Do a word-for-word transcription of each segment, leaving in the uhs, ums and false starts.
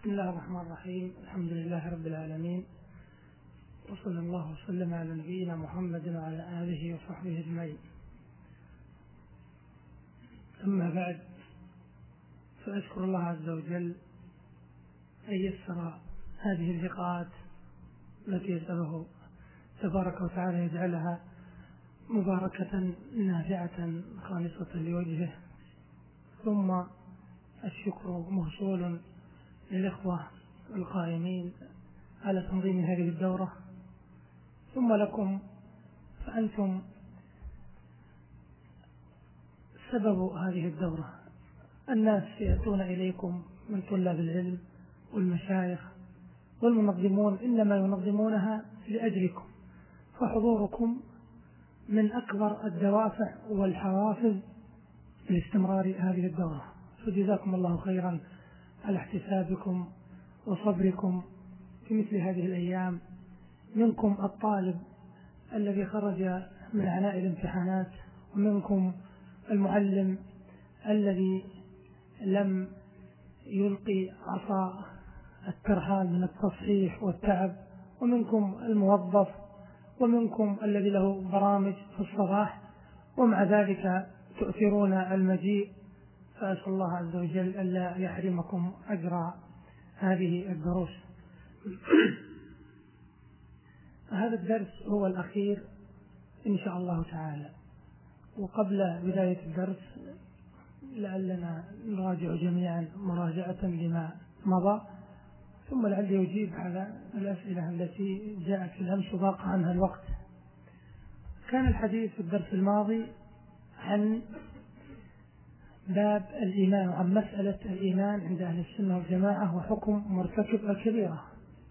بسم الله الرحمن الرحيم. الحمد لله رب العالمين، وصلى الله وسلم على نبينا محمد وعلى آله وصحبه أجمعين. أما بعد، فأشكر الله عز وجل أن يسر هذه اللقاءات التي يسأله تبارك وتعالى يجعلها مباركة نافعة خالصة لوجهه. ثم الشكر موصول للإخوة القائمين على تنظيم هذه الدورة، ثم لكم فأنتم سبب هذه الدورة. الناس يأتون إليكم من طلاب العلم والمشايخ والمنظمون، إنما ينظمونها لأجلكم، فحضوركم من أكبر الدوافع والحوافز لاستمرار هذه الدورة. فجزاكم الله خيرا على احتسابكم وصبركم في مثل هذه الأيام. منكم الطالب الذي خرج من عناء الامتحانات، ومنكم المعلم الذي لم يلقي عصا الترحال من التصحيح والتعب، ومنكم الموظف، ومنكم الذي له برامج في الصباح، ومع ذلك تؤثرون المجيء. فأسأل الله عز وجل ألا يحرمكم أجر هذه الدروس. هذا الدرس هو الأخير إن شاء الله تعالى، وقبل بداية الدرس لعلنا نراجع جميعا مراجعة لما مضى، ثم لعلي أجيب على الأسئلة التي جاءت في الأمس وضاق عنها الوقت. كان الحديث في الدرس الماضي عن باب الإيمان وعن مسألة الإيمان عند أهل السنة والجماعة وحكم مرتكب الكبيرة،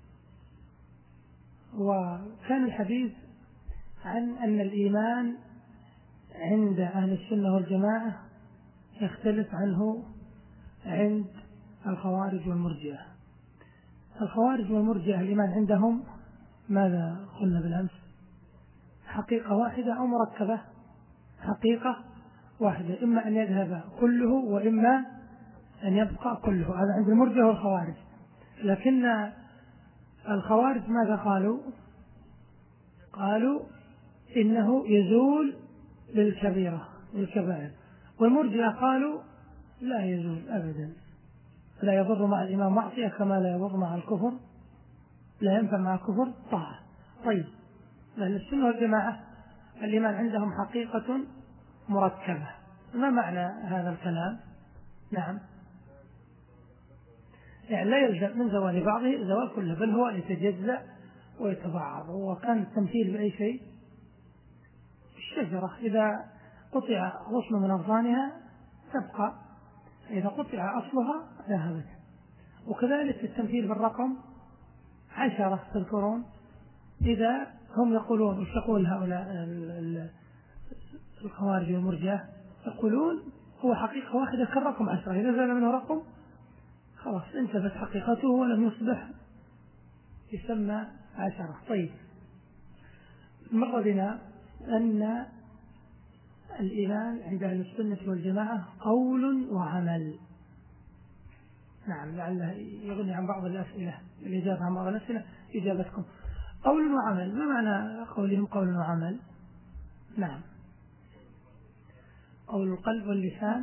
وكان الحديث عن أن الإيمان عند أهل السنة والجماعة يختلف عنه عند الخوارج والمرجئة. الخوارج والمرجئة الإيمان عندهم ماذا قلنا بالأمس؟ حقيقة واحدة أو مركبة؟ حقيقة واحدة، إما أن يذهب كله وإما أن يبقى كله. هذا عند المرجئة والخوارج. لكن الخوارج ماذا قالوا؟ قالوا إنه يزول للكبيرة والكبائر، والمرجئة قالوا لا يزول أبدا، لا يضر مع الإمام معصية كما لا يضر مع الكفر، لا ينفع مع الكفر طاعة. طيب، أهل السنة والجماعة الإيمان عندهم حقيقة مركبة. ما معنى هذا الكلام؟ نعم، يعني لا يلزم من زوال بعضه زوال كله، بل هو يتجزأ ويتبعض. وكان التمثيل بأي شيء؟ الشجرة إذا قطع غصن من أغصانها تبقى، إذا قطع أصلها ذهبت. وكذلك التمثيل بالرقم عشرة، تذكرون إذا هم يقولون، وش يقول هؤلاء الخوارج والمرجئة؟ يقولون هو حقيقة واحدة كالرقم عشرة، إذا زال منه رقم خلاص انتفت حقيقته ولم يصبح يسمى عشرة. طيب، مر بنا أن الإيمان عند أهل السنة والجماعة قول وعمل. نعم، لعله يغني عن بعض الأسئلة، الإجابة عن بعض الأسئلة إجابتكم. قول وعمل، ما معنى قولهم قول وعمل؟ نعم، قول القلب واللسان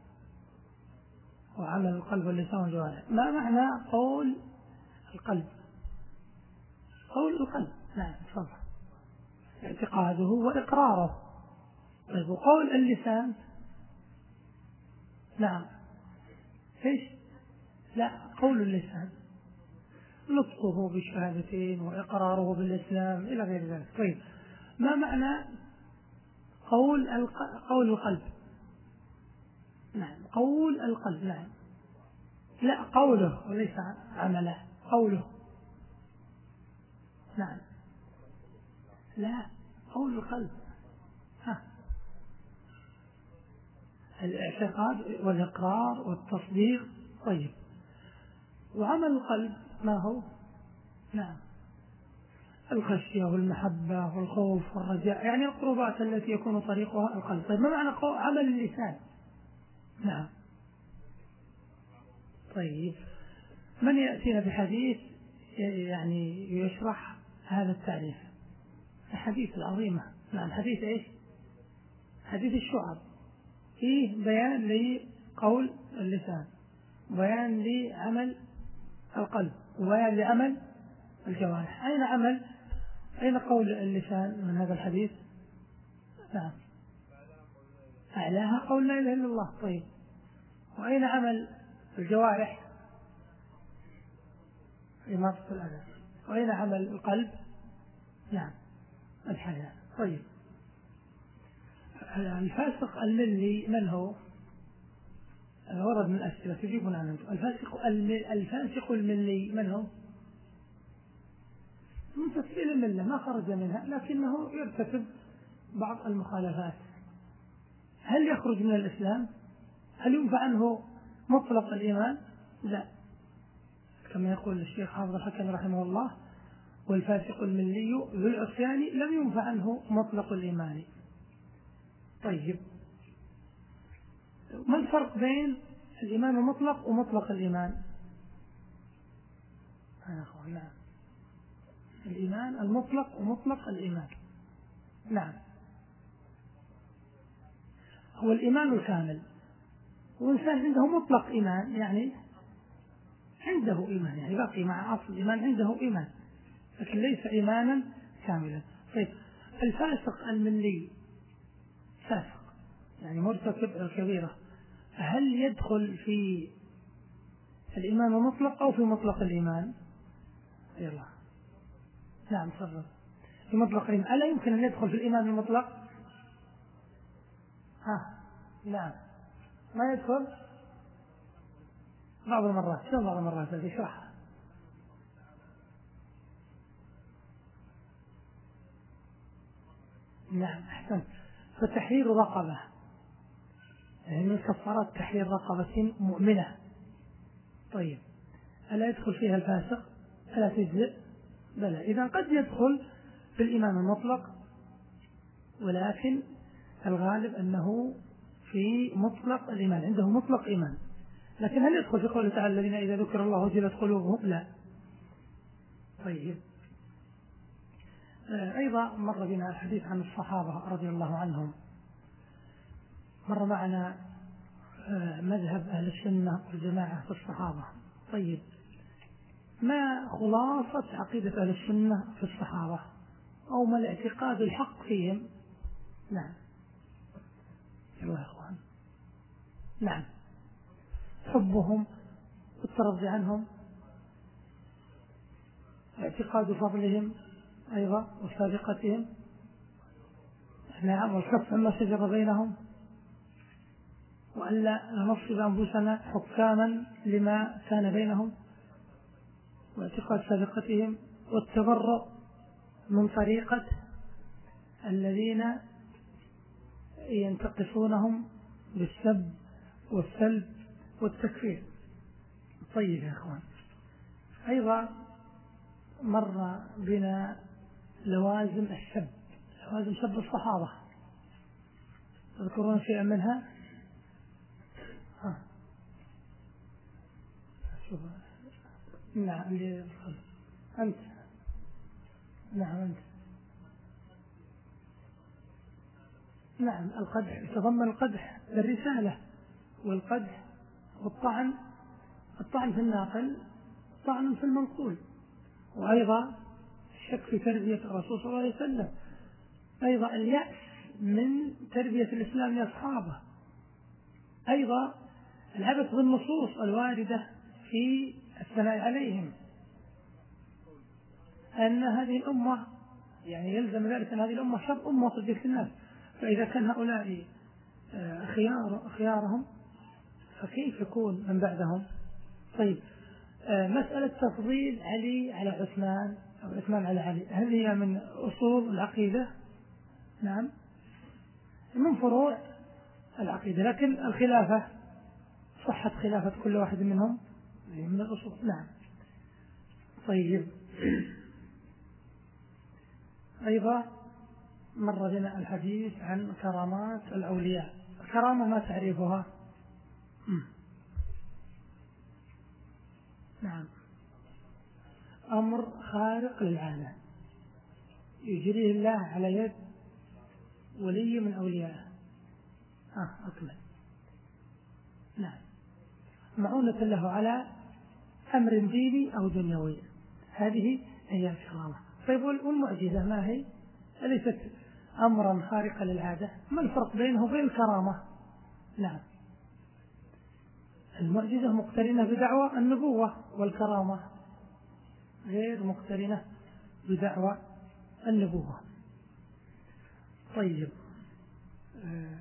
وعمل القلب واللسان والجوارح. ما معنى قول القلب؟ قول القلب، نعم تفضل، اعتقاده وإقراره. طيب، وقول اللسان؟ نعم، ايش؟ لا، قول اللسان نطقه بالشهادتين وإقراره بالإسلام إلى غير ذلك. طيب، ما معنى قول الق... قول القلب؟ نعم، قول القلب، نعم، لا قوله وليس عمله، قوله. نعم، لا، قول القلب، ها، الاعتقاد والإقرار والتصديق. طيب، وعمل القلب ما هو؟ نعم، الخشية والمحبة والخوف والرجاء، يعني القربات التي يكون طريقها القلب. طيب، ما معنى عمل اللسان؟ نعم، طيب، من يأتينا بحديث يعني يشرح هذا التعريف؟ الحديث العظيمة. نعم، حديث إيش؟ حديث الشعب، فيه بيان لقول اللسان، بيان لعمل القلب، وبيان لعمل الجوارح. أين عمل أين قول اللسان من هذا الحديث؟ نعم، أعلاها قول لا إله إلا الله. طيب، وأين عمل الجوارح؟ إماطة الأذى. وأين عمل القلب؟ نعم، الحياة. طيب، الفاسق الملي من هو؟ ورد من الأسئلة تجيبون عنه. الفاسق الفاسق الملي من هو؟ من تفصيل الملة، ما خرج منها لكنه يرتكب بعض المخالفات. هل يخرج من الإسلام؟ هل ينفع عنه مطلق الإيمان؟ لا، كما يقول الشيخ حافظ الحكم رحمه الله: والفاسق الملي ذو العصيان لم ينفع عنه مطلق الإيمان. طيب، ما الفرق بين الإيمان المطلق ومطلق الإيمان؟ نعم، الإيمان المطلق ومطلق الإيمان. نعم، هو الإيمان الكامل، والإنسان عنده مطلق إيمان، يعني عنده إيمان، يعني باقي مع أصل الإيمان عنده إيمان، لكن ليس إيمانا كاملا. طيب، الفاسق الملي فاسق يعني مرتكب الكبيرة، هل يدخل في الإيمان المطلق أو في مطلق الإيمان؟ يلا، نعم، تفضل. في مطلق الإيمان. ألا يمكن أن يدخل في الإيمان المطلق؟ ها، نعم، ما يدخل بعض المرات. شو بعض المرات؟ اشرحها. نعم، أحسنت. فتحرير رقبة، يعني من كفارات تحرير رقبة مؤمنة. طيب، ألا يدخل فيها الفاسق؟ ألا تجزئ؟ بلى. إذا قد يدخل في الإيمان المطلق، ولكن الغالب أنه في مطلق الإيمان، عنده مطلق إيمان. لكن هل يدخل في قوله تعالى: الذين إذا ذكر الله وجلت قلوبهم؟ لا. طيب، أيضا مر بنا الحديث عن الصحابة رضي الله عنهم، مر معنا مذهب أهل السنة والجماعة في الصحابة. طيب، ما خلاصة عقيدة أهل السنة في الصحابة، أو ما الاعتقاد الحق فيهم؟ نعم، يلا يا أخوان. نعم، حبهم والترضي عنهم، اعتقاد فضلهم أيضا وسابقتهم. نعم، والكف عما شجر بينهم، وألا ننصب أنفسنا حكاما لما كان بينهم، واعتقاد سابقتهم، والتبرؤ من طريقة الذين ينتقصونهم بالسب والسلب والتكفير. طيب يا أخوان، أيضا مر بنا لوازم السب، لوازم سب الصحابة، تذكرون شيئا منها؟ ها. نعم، أنت. نعم، أنت. نعم، القدح يتضمن القدح للرسالة، والقدح والطعن، الطعن في الناقل، الطعن في المنقول، وأيضا الشك في تربية الرسول صلى الله عليه وسلم، أيضا اليأس من تربية الإسلام لأصحابه، أيضا العبث بالنصوص الواردة في الثناء عليهم، أن هذه الأمة يعني يلزم ذلك أن هذه الأمة شر أمة صديقة الناس، فإذا كان هؤلاء خيار خيارهم فكيف يكون من بعدهم؟ طيب، مسألة تفضيل علي على عثمان أو عثمان على علي، هل هي من أصول العقيدة؟ نعم، من فروع العقيدة، لكن الخلافة، صحة خلافة كل واحد منهم من الأصول. نعم. طيب، أيضا مر بنا الحديث عن كرامات الأولياء. الكرامة ما تعريفها؟ نعم، أمر خارق للعادة يجريه الله على يد ولي من أوليائه. آه أكمل. نعم، معونة له على أمر ديني أو دنيوي، هذه هي الكرامة. طيب والمعجزة ما هي؟ أليست أمرا خارقا للعادة؟ ما الفرق بينه وبين الكرامة؟ نعم، المعجزة مقترنة بدعوى النبوة، والكرامة غير مقترنة بدعوى النبوة. طيب، آه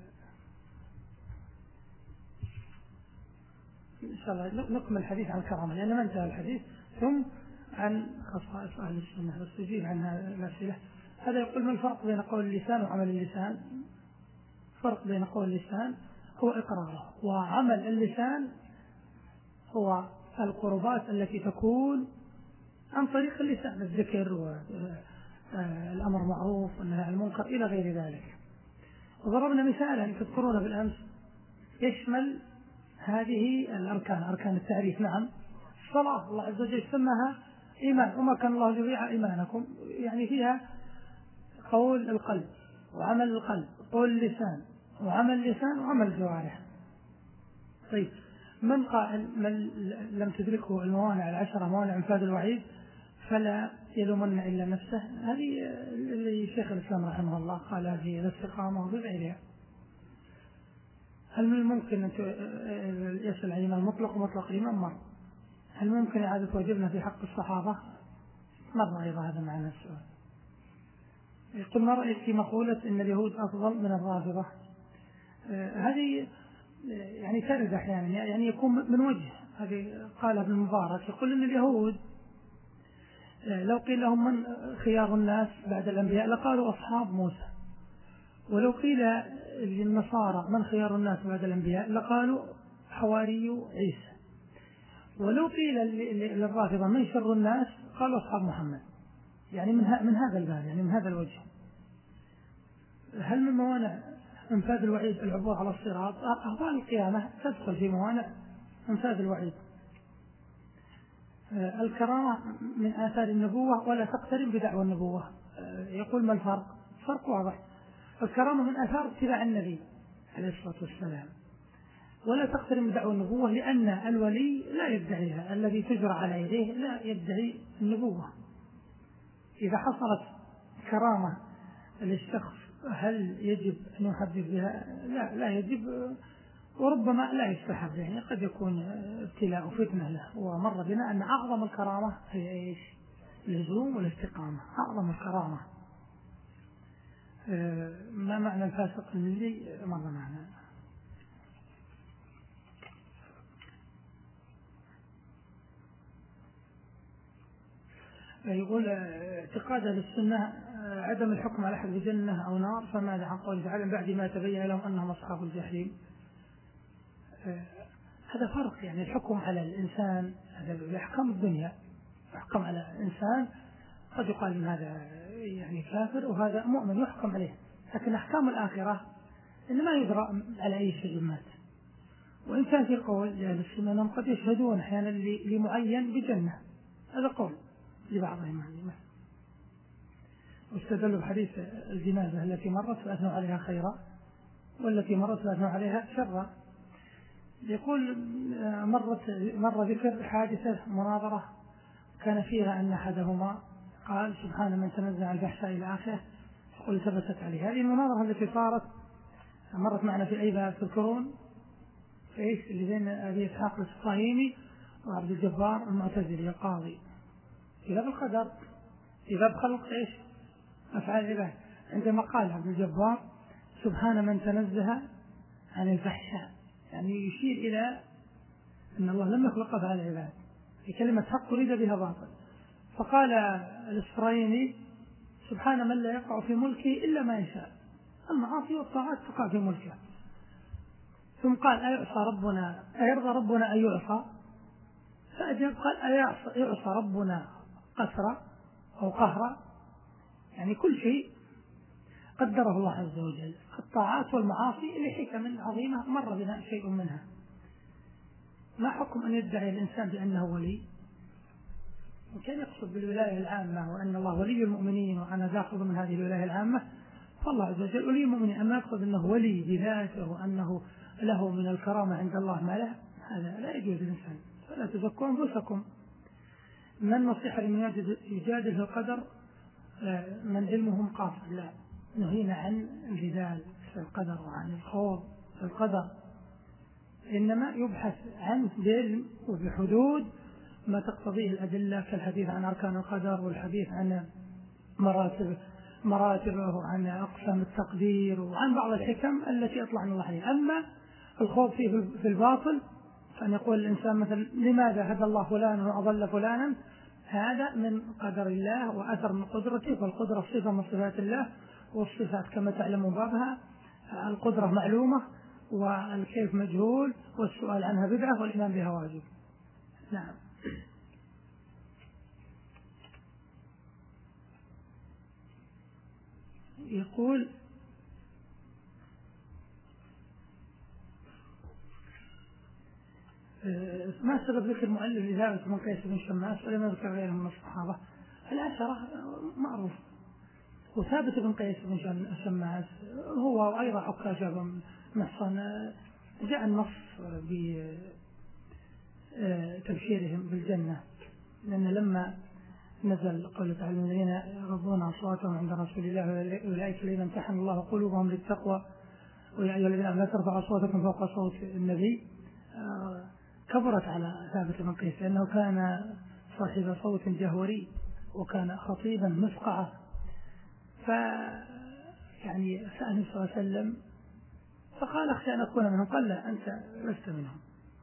إن شاء الله نكمل الحديث عن الكرامة لأن ما انتهى الحديث، ثم عن خصائص أهل السنة بس تجيب عن الأسئلة. هذا يقول ما الفرق بين قول اللسان وعمل اللسان؟ الفرق بين قول اللسان هو إقراره، وعمل اللسان هو القربات التي تكون عن طريق اللسان، الذكر والأمر معروف والنهي عن المنكر إلى غير ذلك. وضربنا مثالا تذكرون بالأمس يشمل هذه الأركان، أركان التعريف. نعم، الصلاة الله عز وجل سماها إيمان، وما كان الله ليضيع إيمانكم، يعني فيها قول القلب وعمل القلب، قول اللسان وعمل اللسان وعمل الجوارح. طيب، من قائل من لم تدركه الموانع العشرة، موانع انفاذ الوعيد، فلا يلومن إلا نفسه، هذه اللي شيخ الإسلام رحمه الله قال في الاستقامة وفي غيرها. هل من الممكن أن يسأل الإيمان المطلق ومطلق الإيمان مر؟ هل ممكن إعادة واجبنا في حق الصحابة؟ مر أيضا هذا معنى السؤال. يقول ما رأيك في مقولة إن اليهود أفضل من الرافضة؟ آه هذه يعني ترد أحيانا، يعني يكون من وجه. هذه قال ابن المبارك يقول إن اليهود آه لو قيل لهم من خيار الناس بعد الأنبياء لقالوا أصحاب موسى، ولو قيل للنصارى من خيار الناس بعد الأنبياء لقالوا حواري عيسى، ولو قيل للرافضة من شر الناس قالوا أصحاب محمد. يعني من, من هذا الباب، يعني من هذا الوجه. هل من موانع انفاذ الوعيد العبور على الصراط؟ أهوال القيامة تدخل في موانع انفاذ الوعيد. الكرامة من آثار النبوة ولا تقترن بدعوى النبوة. يقول ما الفرق؟ فرق واضح. الكرامة من آثار اتباع النبي عليه الصلاة والسلام، ولا تقترن بدعوى النبوة لأن الولي لا يدعيها، الذي تجرى على يديه لا يدعي النبوة. إذا حصلت كرامة للشخص هل يجب أن يحدث بها؟ لا لا يجب، وربما لا يستحب، يعني قد يكون ابتلاء وفتنة له. ومر بنا أن أعظم الكرامة هي إيش؟ اللزوم والاستقامة، أعظم الكرامة. ما معنى الفاسق الملي؟ مر معنا. يقول اعتقاد أهل السنة عدم الحكم على أحد بجنة أو نار، فماذا عن قوله تعالى بعد ما تبين لهم أنهم أصحاب الجحيم؟ هذا فرق، يعني الحكم على الإنسان هذا بأحكام الدنيا، يحكم على إنسان قد يقال من هذا يعني كافر وهذا مؤمن يحكم عليه، لكن أحكام الآخرة إن ما يدرى على أي شيء مات. وإن كان في قول لأهل السنة أنهم قد يشهدون أحيانا لمعين بجنة، هذا قول لبعضهم يعني. واستدلوا بحديث الجنازة التي مرت فأثنوا عليها خيرا والتي مرت فأثنوا عليها شرا. يقول مرت مر ذكر حادثة مناظرة كان فيها أن أحدهما قال سبحان من تنزع عن الفحشاء إلى آخره، قل ثبتت عليه. هذه المناظرة التي صارت مرت معنا في أي باب تذكرون؟ في إيش؟ اللي بين أبي إسحاق الإسرائيلي وعبد الجبار المعتزلي القاضي في باب القدر، في باب خلق إيش؟ أفعال العباد. عندما قال عبد الجبار سبحان من تنزه عن الفحشاء، يعني يشير إلى أن الله لم يخلق أفعال العباد، في كلمة حق أريد بها باطل. فقال الإسرائيلي سبحان من لا يقع في ملكه إلا ما يشاء، المعاصي والطاعات تقع في ملكه. ثم قال أيعصى ربنا، أيرضى ربنا أن يعصى؟ فأجاب قال أيعصى ربنا قسرا أو قهرا؟ يعني كل شيء قدره الله عز وجل، الطاعات والمعاصي لحكم عظيمة مر بنا شيء منها. ما حكم أن يدعي الإنسان بأنه ولي المقصود بالولاية العامة وأن الله ولي المؤمنين وأنا داخل من هذه الولاية العامة، فالله عز وجل ولي المؤمنين. أما يقصد أنه ولي بذاته وأنه له من الكرامة عند الله ما له، هذا لا يجوز للإنسان. فلا تزكوا أنفسكم. ما النصيحة لمن يجادل في القدر من علمهم قاصر؟ لا، نهينا عن الجدال في القدر وعن الخوض في القدر، إنما يبحث عنه بعلم وبحدود ما تقتضيه الأدلة، كالحديث عن أركان القدر والحديث عن مراتب مراتبه وعن أقسام التقدير وعن بعض الحكم التي أطلعنا الله عليها. أما الخوض فيه في الباطل، فأن يقول الإنسان مثلا لماذا هدى الله فلانا وأضل فلانا، هذا من قدر الله وأثر من قدرته، والقدرة صفة من صفات الله، والصفات كما تعلمون بابها القدرة معلومة والكيف مجهول والسؤال عنها بدعة والإيمان بها واجب. نعم. يقول ما سبب ذكر المؤلف لذلك من قيس بن شماس ولم يذكر غيره من الصحابة؟ العشرة معروف، وثابت بن قيس بن شماس هو وأيضا عكاشة بن محصن جاء النص بتبشيرهم بالجنة، لأن لما نزل قوله تعالى الذين يغضون أصواتهم عند رسول الله أولئك الذين امتحن الله قلوبهم للتقوى ويا أيها الذين آمنوا لا ترفعوا أصواتكم فوق صوت النبي، كبرت على ثابت بن قيس لأنه كان صاحب صوت جهوري وكان خطيبا مسقعا، ف يعني سأل صلى الله عليه وسلم فقال أخشى أن أكون منهم، قال لا أنت لست منهم.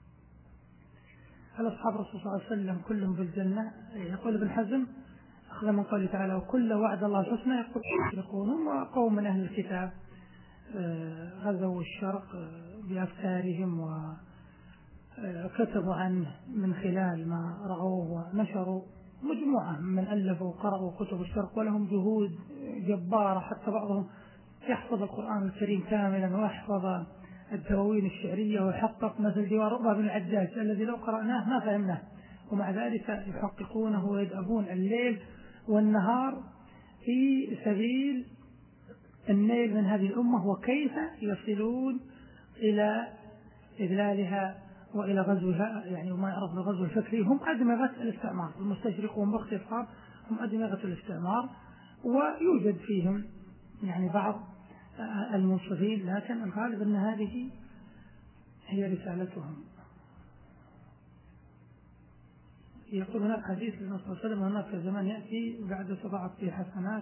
هل أصحاب الرسول صلى الله عليه وسلم كلهم في الجنة؟ يقول ابن حزم أخذ من قوله تعالى وكل وعد الله الحسنى، يقول يشركون وقوم من أهل الكتاب غزوا الشرق بأفكارهم وكتبوا عنه من خلال ما رأوه ونشروا، مجموعة من ألفوا وقرأوا كتب الشرق ولهم جهود جبارة، حتى بعضهم يحفظ القرآن الكريم كاملا ويحفظ الدواوين الشعرية ويحقق مثل ديوان رؤبة بن العجاج الذي لو قرأناه ما فهمناه، ومع ذلك يحققونه ويدأبون الليل والنهار في سبيل النيل من هذه الأمة وكيف يصلون إلى إذلالها وإلى غزوها، يعني وما يعرف بالغزو الفكري. هم أدمغة الاستعمار، المستشرقون باختصار هم أدمغة الاستعمار، ويوجد فيهم يعني بعض المنصفين، لكن الغالب أن هذه هي رسالتهم. يقول هناك حديث للنبي صلى الله عليه وسلم هناك زمان يأتي بعد تضاعف فيه حسنات،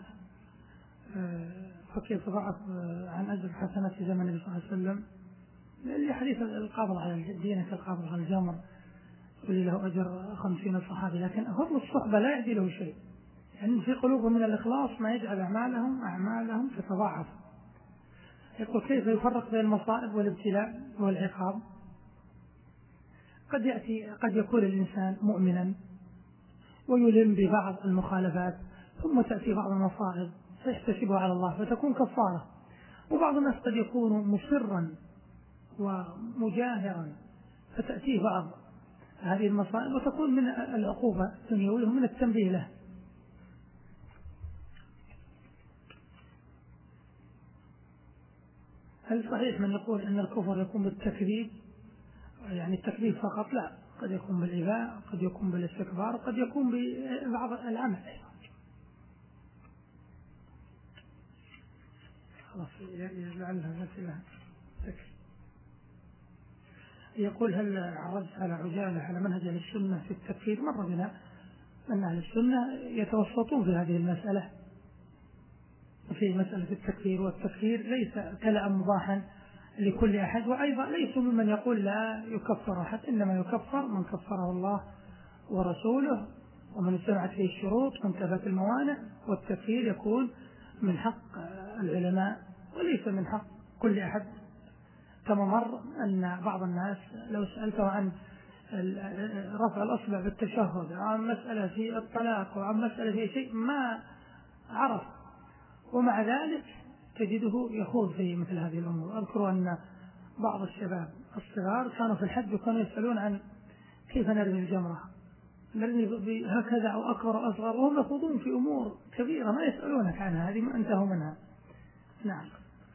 فكيف تضاعف عن أجل الحسنات في زمن النبي صلى الله عليه وسلم، لحديث القابض على الدين كالقابض على الجمر واللي له أجر خمسين صحابي، لكن فضل الصحبة لا يعدله شيء، يعني في قلوبهم من الإخلاص ما يجعل أعمالهم أعمالهم تتضاعف. يقول كيف يفرق بين المصائب والابتلاء والعقاب؟ قد يأتي قد يكون الإنسان مؤمنا ويلم ببعض المخالفات ثم تأتي بعض المصائب فيحتسبها على الله فتكون كفارة، وبعض الناس قد يكون مصرا ومجاهرا فتأتيه بعض هذه المصائب وتكون من العقوبة الدنيوية ومن التنبيه له. هل صحيح من يقول أن الكفر يكون بالتكذيب، يعني التكذيب فقط؟ لا، قد يكون بالإباء، قد يكون بالاستكبار، قد يكون ببعض العمل. خلاص لعلها مثلها تكفي. يقول هل عرضت على عجالة على منهج أهل السنة في التكفير؟ مر بنا أن أهل السنة يتوسطون في هذه المسألة في مسألة التكفير، والتكفير ليس كلام مباحا لكل أحد، وأيضا ليس ممن يقول لا يكفر أحد، إنما يكفر من كفره الله ورسوله ومن اجتمعت فيه الشروط وانتفت الموانع، والتكفير يكون من حق العلماء وليس من حق كل أحد. كما مر أن بعض الناس لو سألته عن رفع الأصبع بالتشهد، عن مسألة في الطلاق، وعن مسألة في شيء ما عرف، ومع ذلك تجده يخوض في مثل هذه الأمور. أذكر أن بعض الشباب الصغار كانوا في الحج وكانوا يسألون عن كيف نرمي الجمرة، مرني هكذا أو أكبر أو أصغر، وهم يخوضون في أمور كبيرة ما يسألونك عنها، هذه ما انتهوا منها. نعم.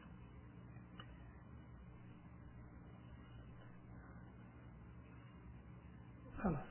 خلاص.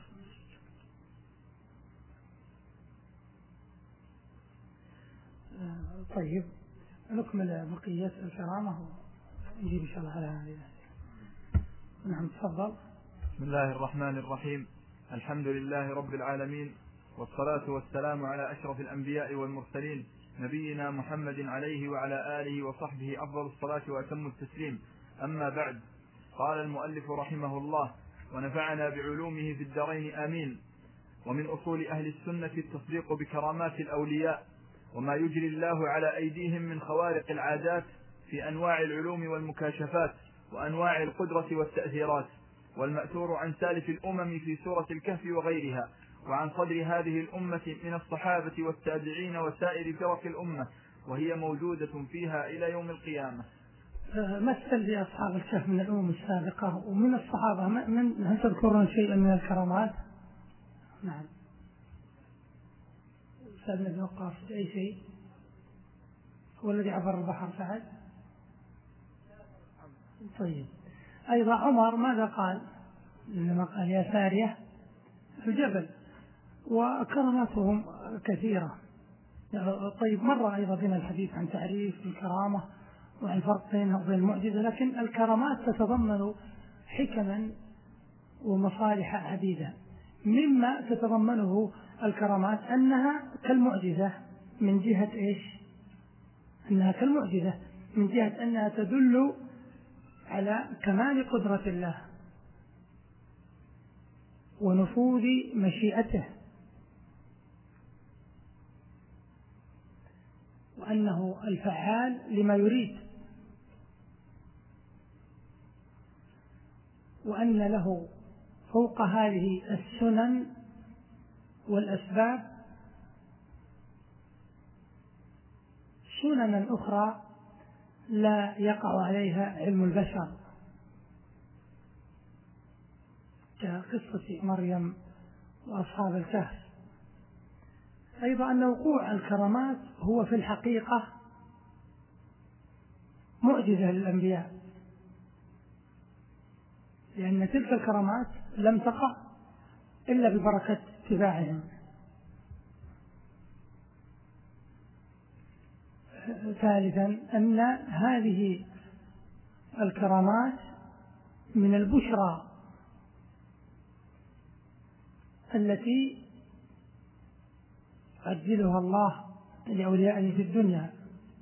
طيب نكمل بقية الكرامة ونجيب إن شاء الله على هذه. نعم تفضل. بسم الله الرحمن الرحيم. الحمد لله رب العالمين، والصلاة والسلام على أشرف الأنبياء والمرسلين نبينا محمد عليه وعلى آله وصحبه أفضل الصلاة وأتم التسليم. أما بعد، قال المؤلف رحمه الله ونفعنا بعلومه في الدارين آمين. ومن أصول أهل السنة التصديق بكرامات الأولياء وما يجري الله على أيديهم من خوارق العادات في أنواع العلوم والمكاشفات وأنواع القدرة والتأثيرات، والمأثور عن سالف الأمم في سورة الكهف وغيرها، وعن صدر هذه الأمة من الصحابة والتابعين وسائر فرق الأمة، وهي موجودة فيها إلى يوم القيامة. مثل بأصحاب الكهف من الأمم السابقة ومن الصحابة، من هل تذكرون شيئا من الكرامات؟ نعم. سيدنا ابن وقاص أي شيء؟ هو الذي عبر البحر سعد؟ طيب. أيضا عمر ماذا قال؟ لما قال يا سارية الجبل، وكراماتهم كثيرة. طيب مر أيضا بنا الحديث عن تعريف الكرامة وعن الفرق بينها وبين المعجزة، لكن الكرامات تتضمن حكما ومصالح عديدة. مما تتضمنه الكرامات أنها كالمعجزة من جهة إيش؟ أنها كالمعجزة من جهة أنها تدل على كمال قدرة الله ونفوذ مشيئته، وأنه الفعال لما يريد، وأن له فوق هذه السنن والأسباب سننا أخرى لا يقع عليها علم البشر، كقصة مريم وأصحاب الكهف. أيضا أن وقوع الكرامات هو في الحقيقة معجزة للأنبياء، لأن تلك الكرامات لم تقع إلا ببركة اتباعهم. ثالثا أن هذه الكرامات من البشرى التي يعجلها الله لأوليائه في الدنيا،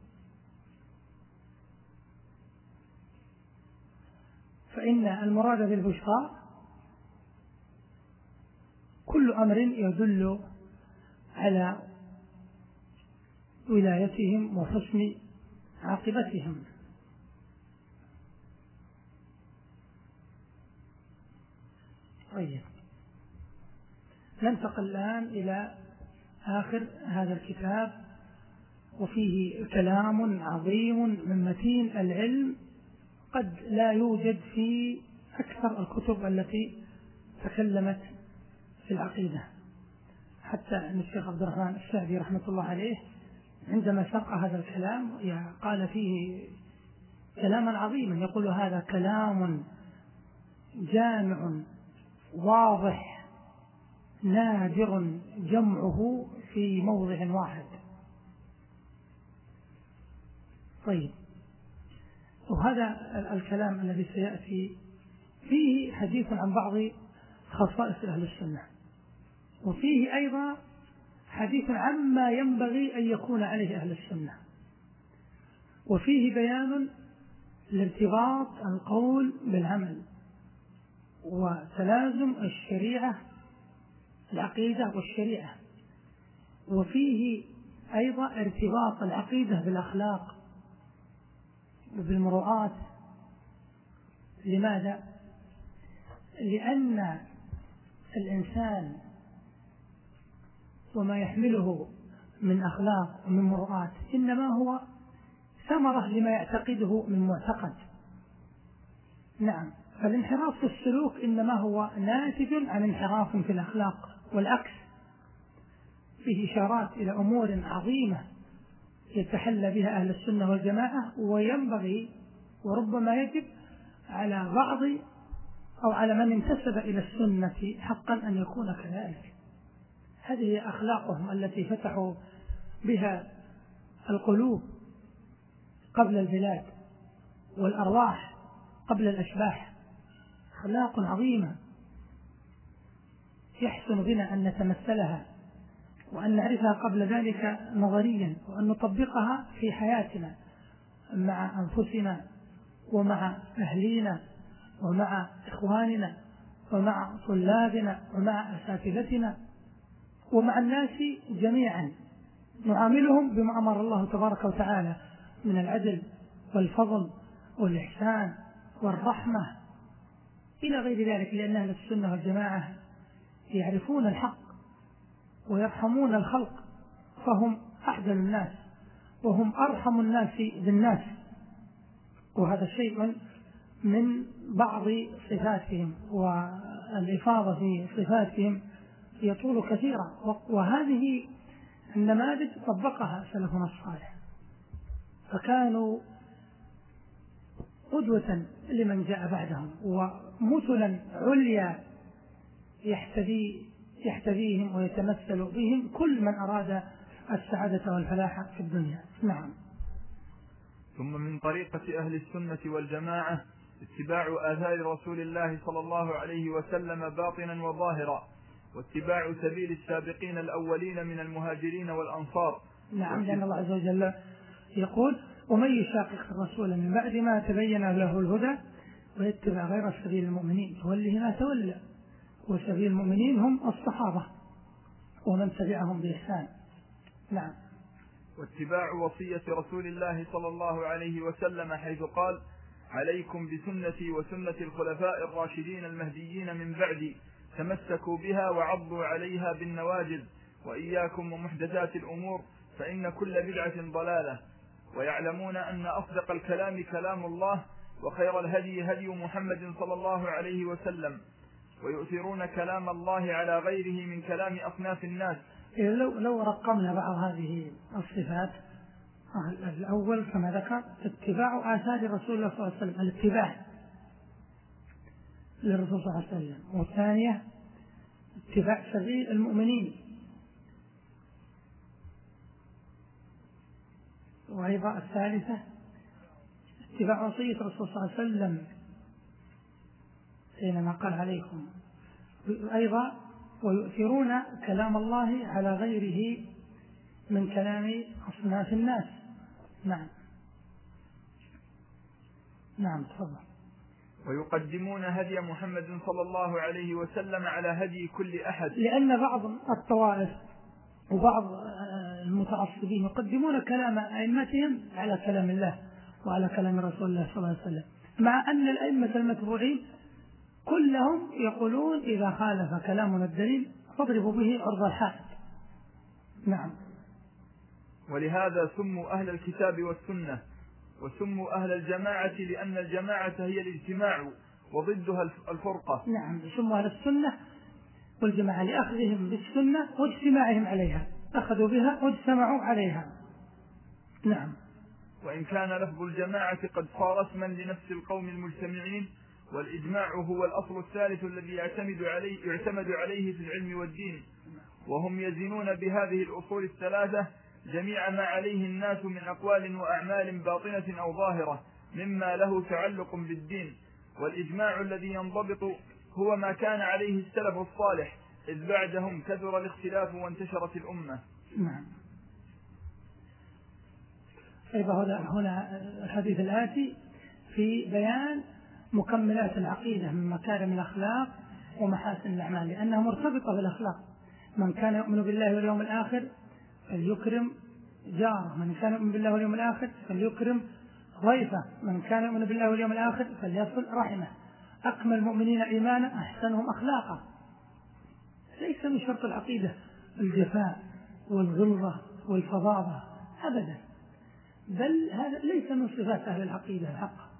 فإن المراد بالبشرى كل أمر يدل على ولايتهم وحسن عاقبتهم. طيب ننتقل الآن إلى آخر هذا الكتاب، وفيه كلام عظيم من متين العلم قد لا يوجد في أكثر الكتب التي تكلمت في العقيدة. حتى أن الشيخ عبد الرحمن السعدي رحمة الله عليه عندما ساق هذا الكلام قال فيه كلاما عظيما، يقول هذا كلام جامع واضح نادر جمعه في موضع واحد. طيب، وهذا الكلام الذي سيأتي فيه حديث عن بعض خصائص أهل السنة، وفيه أيضا حديث عما ينبغي أن يكون عليه أهل السنة، وفيه بيان لارتباط القول بالعمل وتلازم الشريعة العقيدة والشريعة، وفيه أيضا ارتباط العقيدة بالأخلاق وبالمروءات. لماذا؟ لأن الإنسان وما يحمله من أخلاق ومن مروءات إنما هو ثمرة لما يعتقده من معتقد. نعم، فالانحراف في السلوك إنما هو ناتج عن انحراف في الأخلاق والعكس، فيه إشارات إلى أمور عظيمة يتحلى بها أهل السنة والجماعة، وينبغي وربما يجب على بعض أو على من انتسب إلى السنة حقا أن يكون كذلك. هذه أخلاقهم التي فتحوا بها القلوب قبل البلاد والأرواح قبل الأشباح، أخلاق عظيمة يحسن بنا أن نتمثلها وأن نعرفها قبل ذلك نظريا، وأن نطبقها في حياتنا مع أنفسنا ومع أهلينا ومع إخواننا ومع طلابنا ومع أساتذتنا ومع الناس جميعا، نعاملهم بما أمر الله تبارك وتعالى من العدل والفضل والإحسان والرحمة إلى غير ذلك، لأن أهل السنة والجماعة يعرفون الحق ويرحمون الخلق، فهم أعدل الناس وهم أرحم الناس بالناس، وهذا شيء من بعض صفاتهم، والإفاضة في صفاتهم يطول كثيرا، وهذه النماذج طبقها سلفنا الصالح، فكانوا قدوة لمن جاء بعدهم ومثلا عليا يحتذي يحتذيهم ويتمثل بهم كل من أراد السعادة والفلاح في الدنيا. نعم. ثم من طريقة أهل السنة والجماعة اتباع آثار رسول الله صلى الله عليه وسلم باطنا وظاهرا، واتباع سبيل السابقين الأولين من المهاجرين والأنصار. نعم، لأن الله عز وجل يقول: ومن يشاقق الرسول من بعد ما تبين له الهدى ويتبع غير سبيل المؤمنين فوله ما تولى، وسبيل المؤمنين هم الصحابة ومن تبعهم بإحسان. نعم. واتباع وصية رسول الله صلى الله عليه وسلم حيث قال: عليكم بسنتي وسنة الخلفاء الراشدين المهديين من بعدي تمسكوا بها وعضوا عليها بالنواجذ، وإياكم ومحدثات الأمور فإن كل بدعة ضلالة، ويعلمون أن أصدق الكلام كلام الله، وخير الهدي هدي محمد صلى الله عليه وسلم، ويؤثرون كلام الله على غيره من كلام أصناف الناس. لو, لو رقمنا بعض هذه الصفات، الأول كما ذكر اتباع آثار رسول الله صلى الله عليه وسلم، الاتباع للرسول صلى الله عليه وسلم، والثانية اتباع سبيل المؤمنين، وأيضا الثالثة اتباع وصية الرسول صلى الله عليه وسلم حينما قال عليكم، أيضا ويؤثرون كلام الله على غيره من كلام أصناف الناس. نعم. نعم تفضل. ويقدمون هدي محمد صلى الله عليه وسلم على هدي كل أحد، لأن بعض الطوائف وبعض المتعصبين يقدمون كلام أئمتهم على كلام الله وعلى كلام رسول الله صلى الله عليه وسلم، مع أن الأئمة المتبوعين كلهم يقولون إذا خالف كلامنا الدليل فاضربوا به عرض الحائط. نعم. ولهذا سموا أهل الكتاب والسنة، وسموا أهل الجماعة لأن الجماعة هي الاجتماع وضدها الفرقة. نعم، سموا أهل السنة والجماعة لأخذهم بالسنة واجتماعهم عليها، أخذوا بها واجتمعوا عليها. نعم. وإن كان لفظ الجماعة قد صار اسما لنفس القوم المجتمعين، والإجماع هو الأصل الثالث الذي يعتمد عليه, يعتمد عليه في العلم والدين، وهم يزنون بهذه الأصول الثلاثة جميع ما عليه الناس من أقوال وأعمال باطنة أو ظاهرة مما له تعلق بالدين. والإجماع الذي ينضبط هو ما كان عليه السلف الصالح، إذ بعدهم كثر الاختلاف وانتشرت الأمة. نعم. أيضا هنا الحديث الآتي في بيان مكملات العقيدة من مكارم الأخلاق ومحاسن الأعمال، لأنها مرتبطة بالأخلاق. من كان يؤمن بالله واليوم الآخر فليكرم جاره، من كان يؤمن بالله واليوم الآخر فليكرم ضيفه، من كان يؤمن بالله واليوم الآخر فليصل رحمه. أكمل المؤمنين إيمانا أحسنهم أخلاقا. ليس من شرط العقيدة الجفاء والغلظة والفظاظة أبدا، بل هذا ليس من صفات أهل العقيدة الحق،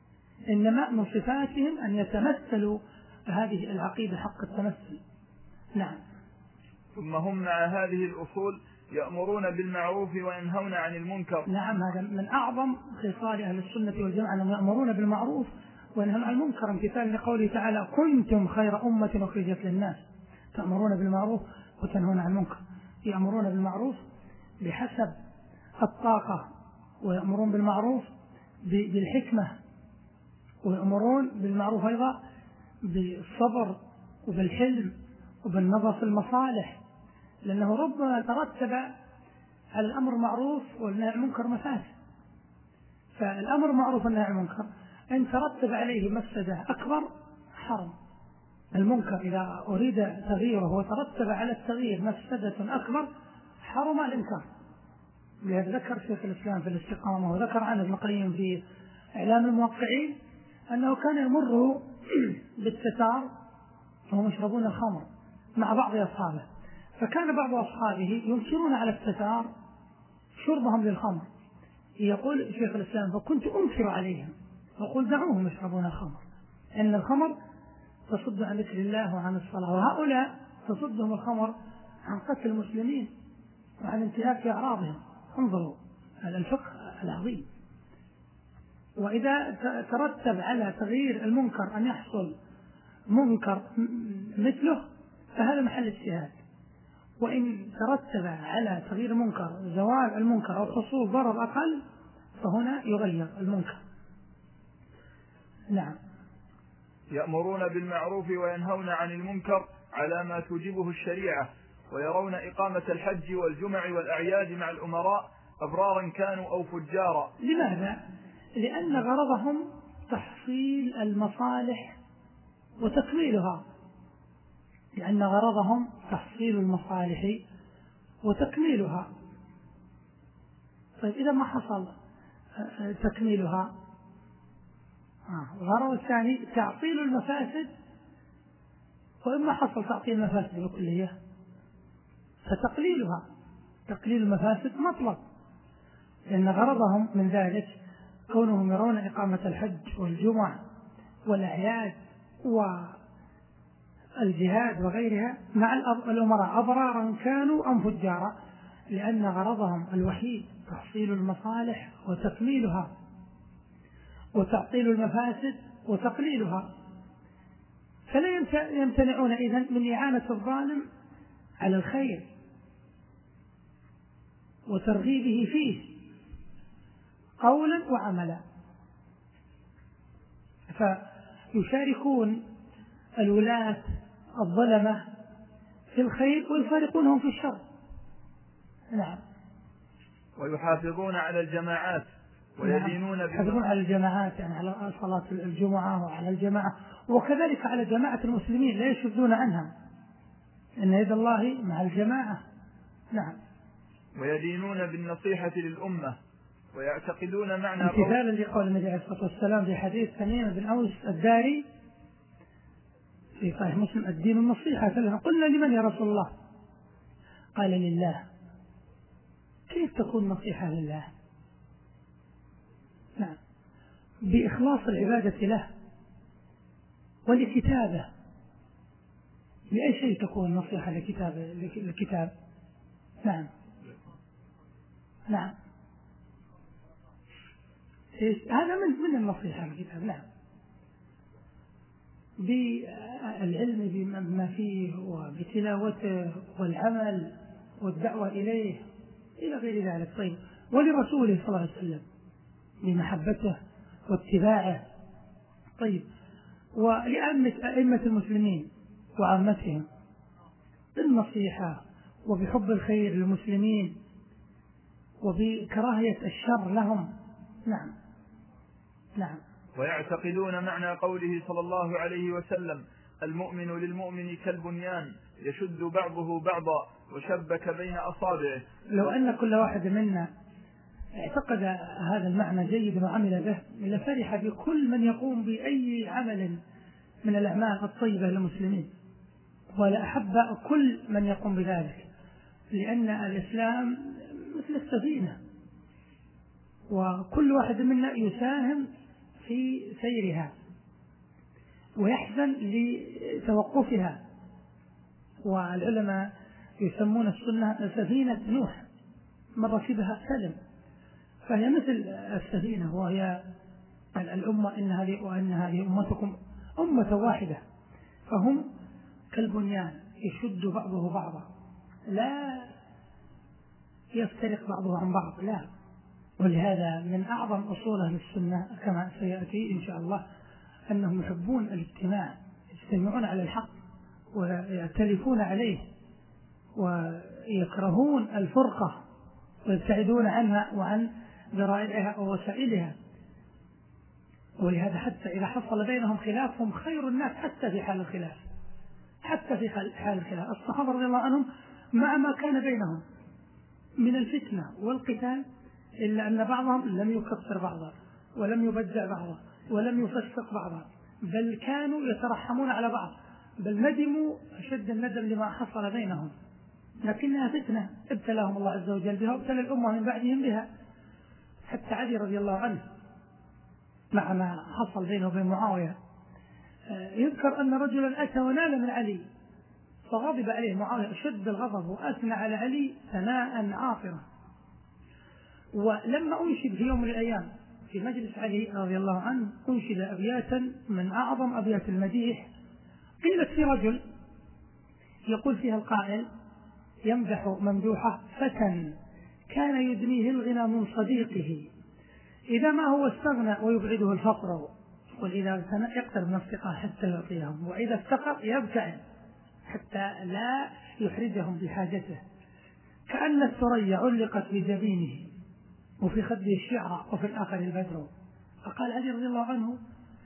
إنما من صفاتهم أن يتمثلوا هذه العقيدة حق التمثل، نعم. ثم هم مع هذه الأصول يأمرون بالمعروف وينهون عن المنكر. نعم، هذا من أعظم خصال أهل السنة والجماعة، أنهم يأمرون بالمعروف وينهون عن المنكر، امتثال لقوله تعالى: كنتم خير أمة أخرجت للناس تأمرون بالمعروف وتنهون عن المنكر. يأمرون بالمعروف بحسب الطاقة، ويأمرون بالمعروف بالحكمة، ويأمرون بالمعروف أيضا بالصبر وبالحلم وبالنظر في المصالح، لأنه ربما ترتب على الأمر معروف والنهي عن المنكر مفاسد. فالأمر معروف والنهي عن المنكر إن ترتب عليه مفسدة أكبر حرم. المنكر إذا أريد تغييره وترتب على التغيير مفسدة أكبر حرم الإنكار. لهذا ذكر شيخ الإسلام في الاستقامة، وذكر عنه ابن القيم في إعلام الموقعين أنه كان يمر بالتتار وهم يشربون الخمر مع بعض أصحابه، فكان بعض أصحابه ينكرون على التتار شربهم للخمر. يقول شيخ الإسلام: فكنت أنكر عليهم وأقول دعوهم يشربون الخمر، إن الخمر تصد عن ذكر الله وعن الصلاة، وهؤلاء تصدهم الخمر عن قتل المسلمين وعن انتهاك أعراضهم. انظروا هذا الفقه العظيم. وإذا ترتب على تغيير المنكر أن يحصل منكر مثله فهذا محل اجتهاد، وإن ترتب على تغيير المنكر زوال المنكر أو حصول ضرر أقل فهنا يغير المنكر. نعم. يأمرون بالمعروف وينهون عن المنكر على ما توجبه الشريعة، ويرون إقامة الحج والجمع والأعياد مع الأمراء أبرارا كانوا أو فجارا. لماذا؟ لأن غرضهم تحصيل المصالح وتكميلها، لأن غرضهم تحصيل المصالح وتكميلها. طيب إذا ما حصل تكميلها، الغرض الثاني تعطيل المفاسد، وإما حصل تعطيل المفاسد بكلية فتقليلها. تقليل المفاسد مطلب، لأن غرضهم من ذلك كونهم يرون إقامة الحج والجمع والأعياد والجهاد وغيرها مع الأمراء أبرارا كانوا أم فجارا، لأن غرضهم الوحيد تحصيل المصالح وتكميلها وتعطيل المفاسد وتقليلها. فلا يمتنعون إذن من إعانة الظالم على الخير وترغيبه فيه قولا وعملا، فيشاركون الولاة الظلمة في الخير ويفارقونهم في الشر. نعم. ويحافظون على الجماعات ويدينون نعم. يحافظون على الجماعات، يعني على صلاة الجمعة وعلى الجماعة، وكذلك على جماعة المسلمين لا يشذون عنها، إن يد الله مع الجماعة. نعم. ويدينون بالنصيحة للأمة ويعتقدون معنى امتثالا لقول النبي عليه الصلاة والسلام في حديث تميم بن أوس الداري في صحيح مسلم: الدين النصيحة. قلنا: لمن يا رسول الله؟ قال: لله. كيف تكون نصيحة لله؟ نعم، بإخلاص العبادة له ولكتابه. لأي شيء تكون نصيحة لكتاب الكتاب؟ نعم. نعم. هذا من من النصيحة للكتاب. نعم. بالعلم بما فيه وبتلاوته والعمل والدعوة إليه إلى غير ذلك. طيب، ولرسوله صلى الله عليه وسلم بمحبته واتباعه. طيب، ولأئمة المسلمين وعامتهم بالنصيحة وبحب الخير للمسلمين وبكراهية الشر لهم. نعم. نعم. ويعتقدون معنى قوله صلى الله عليه وسلم: المؤمن للمؤمن كالبنيان يشد بعضه بعضا وشبك بين أصابعه. لو أن كل واحد منا اعتقد هذا المعنى جيدا وعمل به لفرح بكل من يقوم بأي عمل من الأعمال الطيبة للمسلمين، ولأحب كل من يقوم بذلك، لأن الإسلام مثل السفينة، وكل واحد منا يساهم في سيرها ويحزن لتوقفها والعلماء يسمون السنة سفينة نوح، من ركبها سلم، فهي مثل السفينة، وهي الأمة إن هذه وأن هذه أمتكم أمة واحدة، فهم كالبنيان يشد بعضه بعضا، لا يفترق بعضه عن بعض، لا. ولهذا من أعظم أصول أهل السنة كما سيأتي إن شاء الله أنهم يحبون الاجتماع، يجتمعون على الحق ويأتلفون عليه، ويكرهون الفرقة ويبتعدون عنها وعن ذرائعها ووسائلها. ولهذا حتى إذا حصل بينهم خلاف هم خير الناس حتى في حال الخلاف، حتى في حال الخلاف. الصحابة رضي الله عنهم مع ما كان بينهم من الفتنة والقتال إلا أن بعضهم لم يكفر بعضا ولم يبدع بعضا ولم يفسق بعضا، بل كانوا يترحمون على بعض، بل ندموا أشد الندم لما حصل بينهم، لكنها فتنة ابتلاهم الله عز وجل بها وابتلى الأمة من بعدهم بها. حتى علي رضي الله عنه مع ما حصل بينه وبين معاوية يذكر أن رجلا أتى ونال من علي فغضب عليه معاوية أشد الغضب وأثنى على علي ثناء عاطرا. ولما أنشد في يوم من الأيام في مجلس علي رضي الله عنه أنشد أبياتا من أعظم أبيات المديح، قيلت في رجل يقول فيها القائل يمدح ممدوحه فتى كان يدنيه الغنى من صديقه إذا ما هو استغنى ويبعده الفقر، وإذا اغتنى يقترب من الثقة حتى يعطيهم، وإذا افتقر يبتعد حتى لا يحرجهم بحاجته، كأن الثريا علقت بجبينه وفي خده الشعر وفي الآخر البدر. فقال علي رضي الله عنه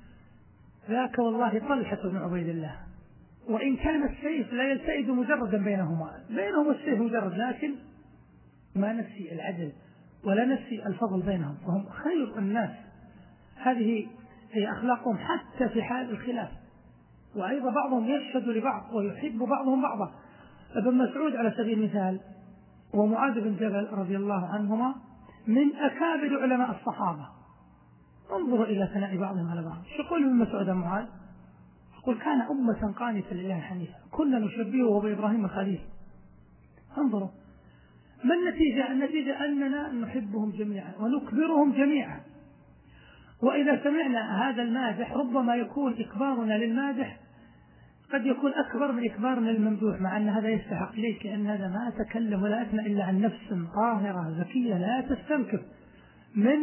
ذاك والله طلحة بن عبيد الله، وإن كان السيف لا يلتئد مجردا بينهما، بينهما السيف مجرد، لكن ما نسي العدل ولا نسي الفضل بينهم، وهم خير الناس. هذه هي أخلاقهم حتى في حال الخلاف. وأيضا بعضهم يشهد لبعض ويحب بعضهم بعضا. ابن مسعود على سبيل المثال ومعاذ بن جبل رضي الله عنهما من أكابر علماء الصحابة، انظروا إلى ثناء بعضهم على بعض. يقول ابن مسعود معاذ يقول كان أمة قانتة لله حنيفا كنا نشبهه بإبراهيم الخليل. انظروا ما النتيجة؟ النتيجة أننا نحبهم جميعا ونكبرهم جميعا. وإذا سمعنا هذا المادح ربما يكون إكبارنا للمادح قد يكون أكبر من إكبارنا للممدوح، مع أن هذا يستحق ليش؟ لأن هذا ما أتكلم ولا أثنى إلا عن نفس طاهرة ذكية لا تستنكف من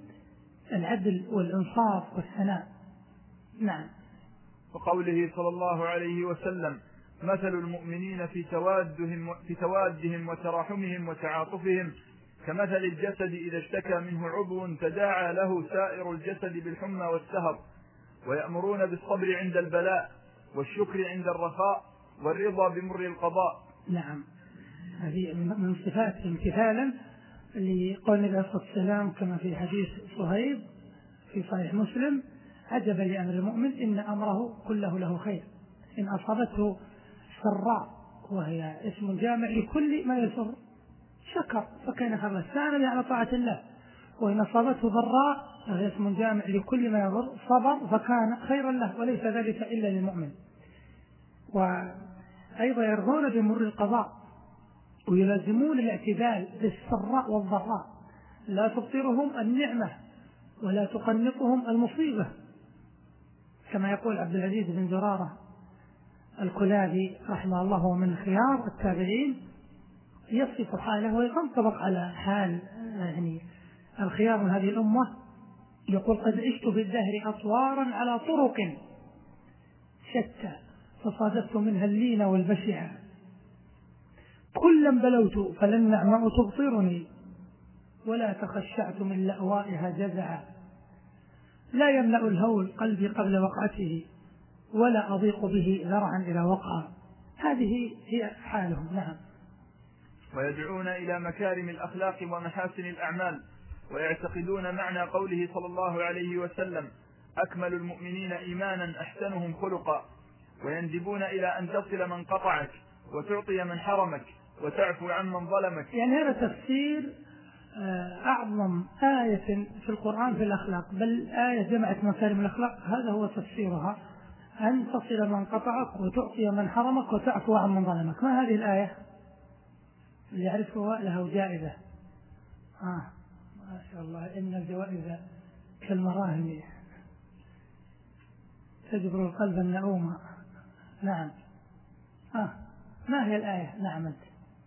العدل والإنصاف والثناء. نعم. وقوله صلى الله عليه وسلم مثل المؤمنين في توادهم, في توادهم وتراحمهم وتعاطفهم كمثل الجسد إذا اشتكى منه عضو تداعى له سائر الجسد بالحمى والسهر، ويأمرون بالصبر عند البلاء والشكر عند الرخاء والرضا بمر القضاء. نعم، هذه من صفات امتثالا لقول النبي عليه الصلاة والسلام كما في حديث صهيب في صحيح مسلم عجبا لأمر المؤمن إن أمره كله له خير، إن أصابته سراء وهي اسم جامع لكل ما يسر شكر فكان خيرا استعان على طاعة الله، وإن أصابته ضراء وهي اسم جامع لكل ما يضر صبر فكان خيرا له، وليس ذلك إلا للمؤمن. وأيضا يرضون بمر القضاء ويلازمون الاعتدال بالسراء والضراء، لا تبطرهم النعمة ولا تقنطهم المصيبة، كما يقول عبد العزيز بن زرارة الكلابي رحمه الله ومن خيار التابعين يصف حاله وينطبق على حال يعني الخيار من هذه الأمة. يقول قد عشت في الدهر أطوارا على طرق شتى فصادفت منها اللين والبشعة، كلا بلوت فلن النعماء تبصرني ولا تخشعت من لأوائها جزعا، لا يملأ الهول قلبي قبل وقعته ولا أضيق به ذرعا إلى وقعه. هذه هي حالهم. نعم. ويدعون إلى مكارم الأخلاق ومحاسن الأعمال، ويعتقدون معنى قوله صلى الله عليه وسلم أكمل المؤمنين إيمانا أحسنهم خلقا، ويندبون إلى أن تصل من قطعك وتعطي من حرمك وتعفو عمن ظلمك. يعني هذا تفسير أعظم آية في القرآن في الأخلاق، بل آية جمعت مكارم الأخلاق هذا هو تفسيرها. أن تصل من قطعك وتعطي من حرمك وتعفو عن من ظلمك. ما هذه الآية؟ اللي يعرفها له جائزة. آه ما شاء الله، إن الجوائز كالمراهن تجبر القلب النعوم. نعم. آه ما هي الآية؟ نعم أنت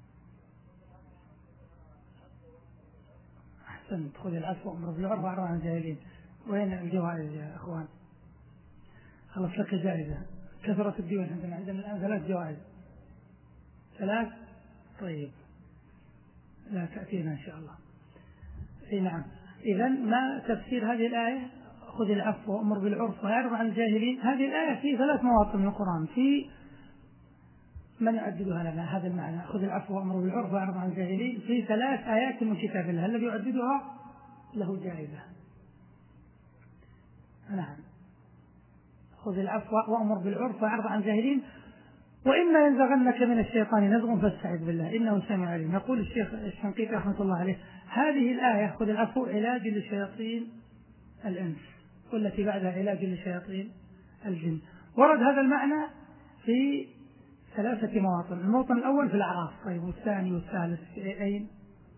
أحسنت. خذ العفو وأمر بالعرف وأعرض عن الجاهلين. وين الجوائز يا أخوان؟ خلص لك جائزة. كثرة الديون عندنا عندنا الآن ثلاث جوائز. ثلاث. طيب لا تأتينا إن شاء الله. اي نعم. إذن ما تفسير هذه الآية؟ خذ العفو وأمر بالعرف وأعرض عن الجاهلين. هذه الآية في ثلاث مواطن من القرآن. في من يعددها لنا هذا المعنى، خذ العفو وأمر بالعرف وأعرض عن الجاهلين، في ثلاث آيات من كتاب الله. الذي يعددها له جائزة. نعم. خذ العفو وأمر بالعرف وأعرض عن الجاهلين وإما ينزغنك من الشيطان نزغ فاستعذ بالله إنه سميع عليم. يقول الشيخ الشنقيطي رحمة الله عليه: هذه الآية خذ العفو علاج لشياطين الإنس، والتي بعدها علاج لشياطين الجن. ورد هذا المعنى في ثلاثة مواطن. الموطن الأول في الأعراف. طيب والثاني والثالث في أين؟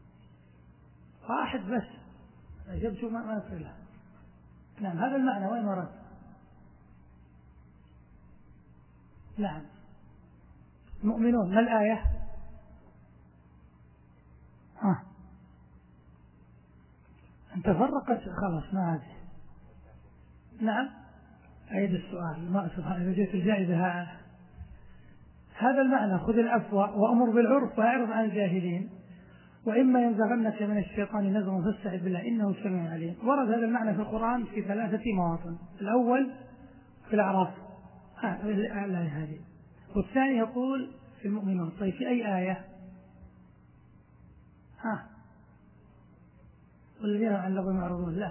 واحد بس أجبت ما ما أصله. نعم هذا المعنى وين ورد؟ نعم المؤمنون. ما الآية؟ ها أنت فرقت خلاص ما هذه. نعم أعيد السؤال. ما سبحان الله جئت الجائزة. هذا المعنى خذ العفو وأمر بالعرف وأعرض عن الجاهلين وإما ينزغنك من الشيطان نزغ فاستعذ بالله إنه سميع عليم. ورد هذا المعنى في القرآن في ثلاثة مواطن. الأول في الأعراف الآية هذه، والثاني يقول في المؤمنون. طيب في أي آية؟ ها والذين عن اللغو معرضون. لا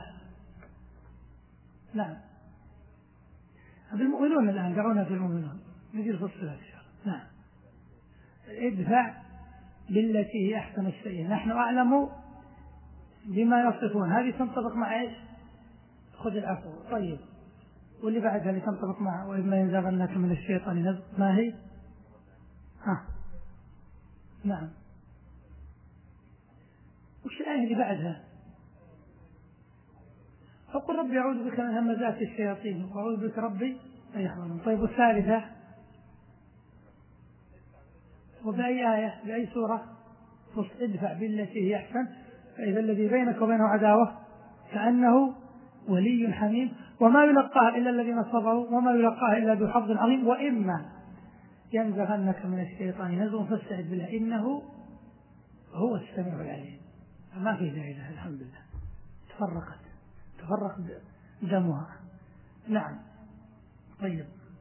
نعم هذا المؤمنون. الآن دعونا في المؤمنون نجي الفصل. نعم ادفع بالتي هي أحسن السيئة نحن أعلم بما يصفون. هذه تنطبق مع إيش؟ خذ العفو. طيب واللي بعدها اللي تنطبق مع وإما ينزغنك من الشيطان نزغ ما هي؟ ها نعم وش الآية اللي بعدها؟ فقل ربي أعوذ بك من همزات الشياطين وأعوذ بك ربي أن يحضرون. طيب والثالثة؟ وبأي آية؟ بأي سورة؟ ادفع بالتي هي أحسن فإذا الذي بينك وبينه عداوة كأنه ولي حميم وما يلقاها إلا الذين صبروا وما يلقاها إلا ذو حظ عظيم وإما ينزغنك من الشيطان نزغ فاستعذ بالله إنه هو السميع العليم. ما في جائزة الحمد لله. تفرقت تفرق دمها. نعم طيب.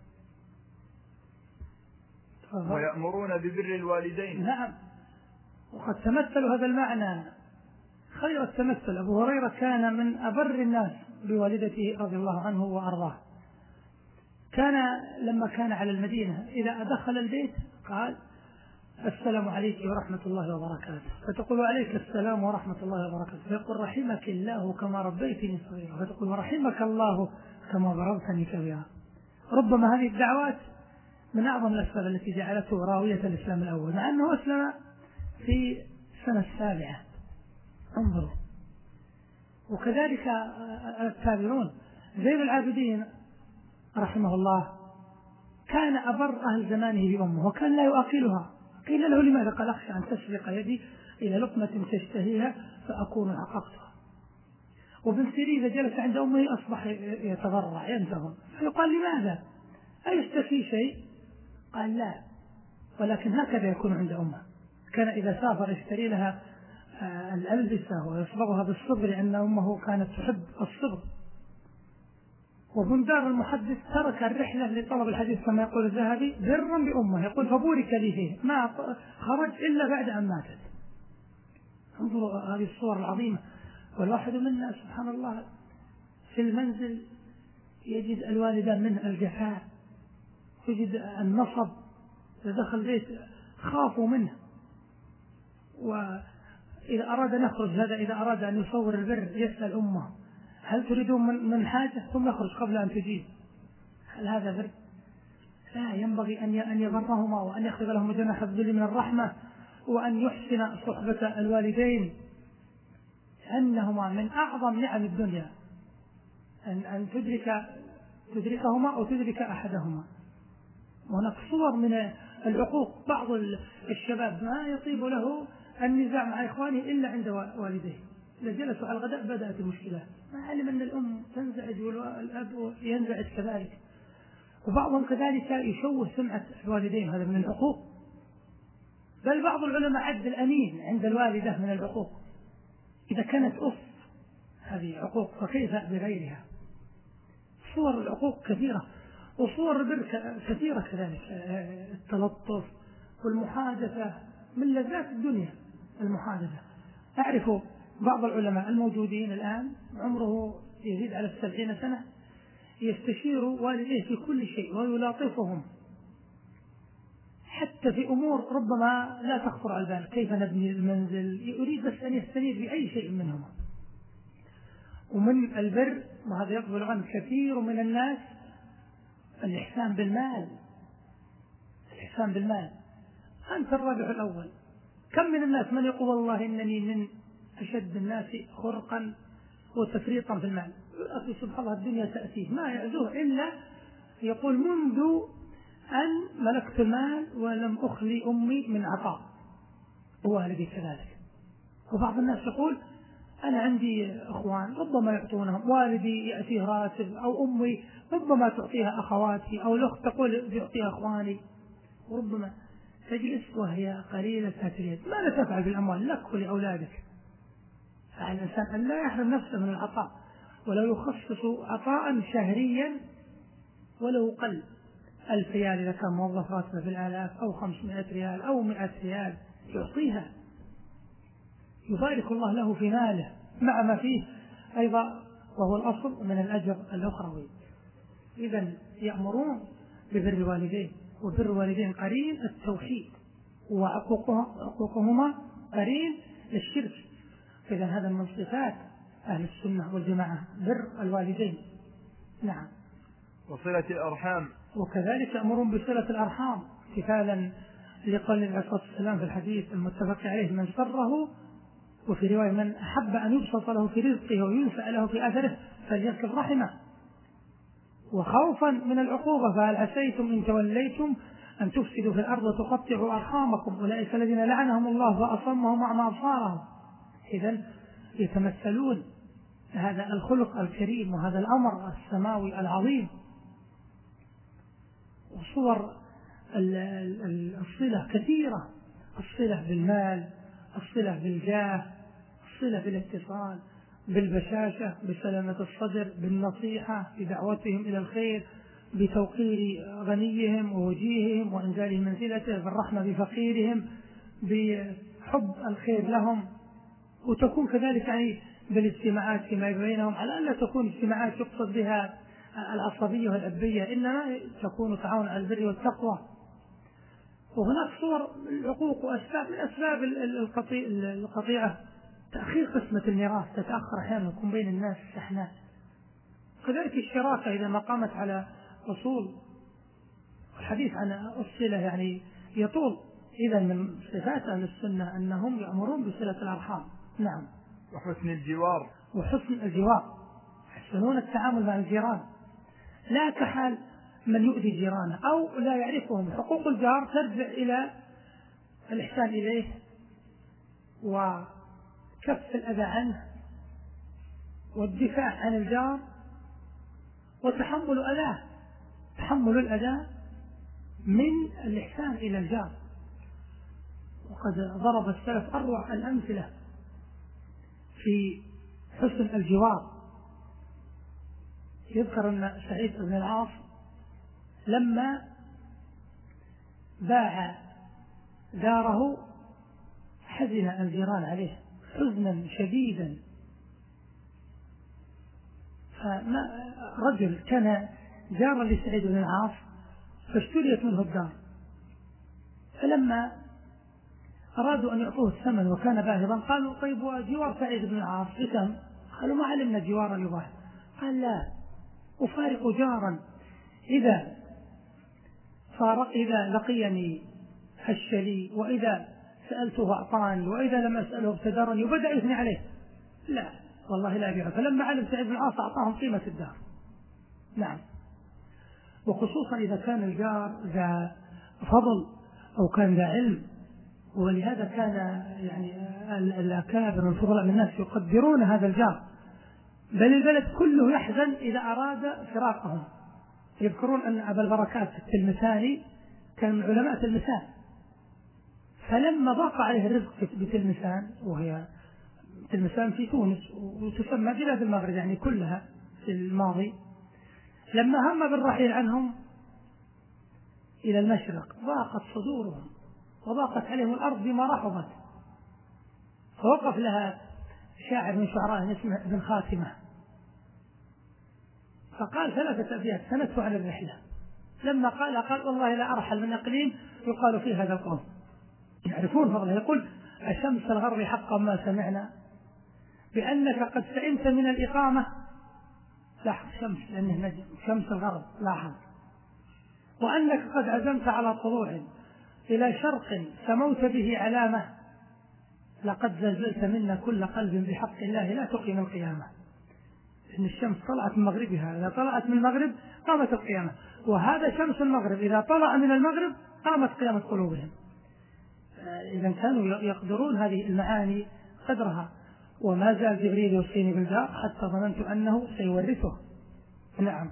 ويأمرون ببر الوالدين. نعم وقد تمثلوا هذا المعنى خير التمثل. أبو هريرة كان من أبر الناس بوالدته رضي الله عنه وأرضاه. كان لما كان على المدينة إذا دخل البيت قال السلام عليك ورحمة الله وبركاته، فتقول عليك السلام ورحمة الله وبركاته، فيقول رحمك الله كما ربيتني صغيرا، فتقول ورحمك الله كما ضربتني كبيرا. ربما هذه الدعوات من أعظم الأسباب التي جعلته راوية الإسلام الأول، مع أنه أسلم في السنة السابعة. انظروا. وكذلك التابعون زين العابدين رحمه الله كان أبر أهل زمانه بأمه وكان لا يؤكلها. قيل له لماذا؟ قال أخشى أن تسبق يدي إلى لقمة تشتهيها فأكون عققتها. وابن سيرين إذا جلس عند أمه أصبح يتضرع ينزهم، فيقال لماذا؟ أيشتكي شيء؟ قال لا، ولكن هكذا يكون عند أمه. كان إذا سافر يشتري لها الألبسة ويصبغها بالصبر لأن أمه كانت تحب الصبر. وبندار المحدث ترك الرحلة لطلب الحديث كما يقول الذهبي برا بأمه، يقول فبورك لي فيه، ما خرج إلا بعد أن ماتت. انظروا هذه الصور العظيمة. والواحد منا سبحان الله في المنزل يجد الوالدان منه الجفاء، يجد النصب، إذا دخل البيت خافوا منه. وإذا أراد أن يخرج هذا إذا أراد أن يصور البر يسأل أمه هل تريدون من حاجة ثم يخرج قبل أن تجيب. هل هذا بر؟ لا، ينبغي أن يبرهما وأن يخفض لهما جناح الذل من الرحمة وأن يحسن صحبة الوالدين، أنهما من أعظم نعم الدنيا، أن أن تدرك تدركهما أو تدرك أحدهما. وهناك صور من العقوق، بعض الشباب ما يطيب له النزاع مع إخوانه إلا عند والديه، إذا جلسوا على الغداء بدأت المشكلة، ما علم أن الأم تنزعج والأب ينزعج كذلك. وبعضهم كذلك يشوه سمعة الوالدين، هذا من العقوق. بل بعض العلماء عد الأنين عند الوالدة من العقوق، إذا كانت أف هذه عقوق فكيف بغيرها؟ صور العقوق كثيرة، وصور البر كثيرة كذلك، التلطف والمحادثة من لذات الدنيا. المحادثة، أعرف بعض العلماء الموجودين الآن عمره يزيد على السبعين سنة يستشير والديه في كل شيء ويلاطفهم حتى في أمور ربما لا تخطر على البال، كيف نبني المنزل، يريد بس أن يستنير بأي شيء منهما. ومن البر، وهذا يقبل عنه كثير من الناس، الإحسان بالمال. الإحسان بالمال، أنت الرابح الأول. كم من الناس من يقول والله إنني من أشد الناس خرقا وتفريطا في المال، أخي سبحان الله الدنيا تأتيه ما يعزوه إلا يقول منذ أن ملكت المال ولم أخلي أمي من عطاء، ووالدي كذلك. وبعض الناس يقول أنا عندي أخوان ربما يعطونهم، والدي يأتيه راتب، أو أمي ربما تعطيها أخواتي، أو الأخت تقول يعطيها أخواني. وربما تجلس وهي قليلة اليد، ماذا تفعل بالأموال لك ولأولادك؟ فعلى الإنسان أن لا يحرم نفسه من العطاء، ولو يخصص عطاء شهريا ولو قل ألف ريال إذا كان موظف راتبه في الآلاف، أو خمسمائة ريال أو مئة ريال يعطيها، يبارك الله له في ماله مع ما فيه أيضا، وهو الأصل من الأجر الأخروي. إذن يأمرون ببر الوالدين، وبر الوالدين قرين التوحيد، وعقوقهما قرين للشرك. إذن هذا من صفات أهل السنة والجماعة، بر الوالدين. نعم. وصلة الأرحام، وكذلك يأمرون بصلة الأرحام امتثالا لقول النبي عليه الصلاة والسلام في الحديث المتفق عليه: من سره، وفي رواية من أحب أن يبسط له في رزقه وينفع له في أثره فليصل رحمه. وخوفا من العقوبة: فهل عسيتم إن توليتم أن تفسدوا في الأرض وتقطعوا أرحامكم أولئك الذين لعنهم الله فأصمهم وأعمى أبصارهم. إذن يتمثلون هذا الخلق الكريم وهذا الأمر السماوي العظيم. وصور الصلة كثيرة: الصلة بالمال، الصلة بالجاه، الصلة بالاتصال، بالبشاشة، بسلامة الصدر، بالنصيحة، بدعوتهم إلى الخير، بتوقير غنيهم ووجيههم وإنزال منزلته، بالرحمة بفقيرهم، بحب الخير لهم. وتكون كذلك يعني بالاجتماعات فيما بينهم، على أن لا تكون اجتماعات يقصد بها العصبية والأبية، إنما تكون تعاون على البر والتقوى. وهناك صور العقوق وأسباب من أسباب القطيعة تأخير قسمة الميراث، تتأخر أحيانا يكون بين الناس شحناء. كذلك الشراكة إذا ما قامت على أصول، الحديث عن الصلة يعني يطول. إذا من صفات أهل السنة أنهم يأمرون بصلة الأرحام. نعم. وحسن الجوار، وحسن الجوار، يحسنون التعامل مع الجيران، لا كحال من يؤذي جيرانه أو لا يعرفهم. حقوق الجار ترجع إلى الإحسان إليه وكف الأذى عنه والدفاع عن الجار وتحمل أذاه. تحمل الأذى من الإحسان إلى الجار. وقد ضرب السلف أروع الأمثلة في حسن الجوار. يذكر أن سعيد بن العاص لما باع داره حزن الجيران عليه حزنا شديدا، فرجل كان جارا لسعيد بن العاص فاشتريت منه الدار، فلما أرادوا أن يعطوه الثمن وكان باهظا قالوا: طيب وجوار سعيد بن العاص بكم؟ قالوا: ما علمنا جوارا يباهظ. قال: لا أفارق جارا إذا صار إذا لقيني هش لي، وإذا سألته أعطاني، وإذا لم أسأله ابتدرني، وبدأ يثني عليه. لا والله لا أبيعه. فلما علم سعيد بن العاص أعطاهم قيمة الدار. نعم. وخصوصا إذا كان الجار ذا فضل أو كان ذا علم. ولهذا كان يعني الأكابر والفضلاء من الناس يقدرون هذا الجار، بل البلد كله يحزن إذا أراد فراقهم. يذكرون أن أبا البركات التلمساني كان من علماء تلمسان، فلما ضاق عليه الرزق بتلمسان، وهي تلمسان في تونس وتسمى بلاد المغرب يعني كلها في الماضي، لما هم بالرحيل عنهم إلى المشرق ضاقت صدورهم وضاقت عليهم الأرض بما رحبت. فوقف لها شاعر من شعراء اسمه ابن خاتمة، فقال ثلاثة أبيات سندت عن الرحلة. لما قال قال والله لا أرحل من إقليم يقال فيه هذا القوم. يعرفون فضله. يقول الشمس الغرب حقا ما سمعنا بأنك قد سئمت من الإقامة. لاحظ شمس لأنه نجم، شمس الغرب لاحظ. وأنك قد عزمت على طلوع إلى شرق سموت به علامة. لقد زلزلت منا كل قلب بحق الله لا تقيم القيامة. إن الشمس طلعت من مغربها، إذا طلعت من المغرب قامت القيامة، وهذا شمس المغرب إذا طلع من المغرب قامت قيامة قلوبهم. إذا كانوا يقدرون هذه المعاني قدرها. وما زال جبريل يوصيني بالجار حتى ظننت أنه سيورثه. نعم.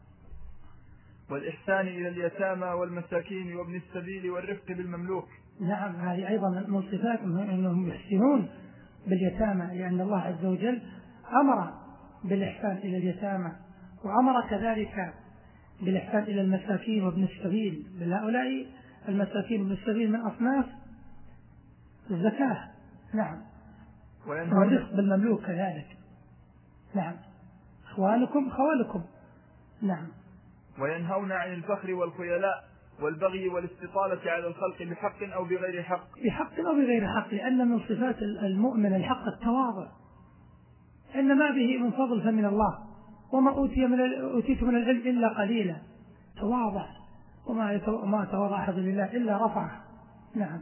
والإحسان إلى اليتامى والمساكين وابن السبيل والرفق بالمملوك. نعم، هذه أيضا من صفاتهم أنهم يحسنون باليتامى، لأن الله عز وجل أمر بالإحسان إلى اليتامى، وأمر كذلك بالإحسان إلى المساكين وابن السبيل. هؤلاء المساكين وابن السبيل من أصناف الزكاة. نعم. والرفق بالمملوك كذلك. نعم. إخوانكم خوالكم. نعم. وينهون عن الفخر والخيلاء والبغي والاستطالة على الخلق بحق أو بغير حق. بحق أو بغير حق، لأن من صفات المؤمن الحق التواضع. إن ما به من فضل فمن الله، وما أوتي من أوتيت من العلم إلا قليلا. تواضع، وما ما تواضع أحد لله إلا رفعه. نعم.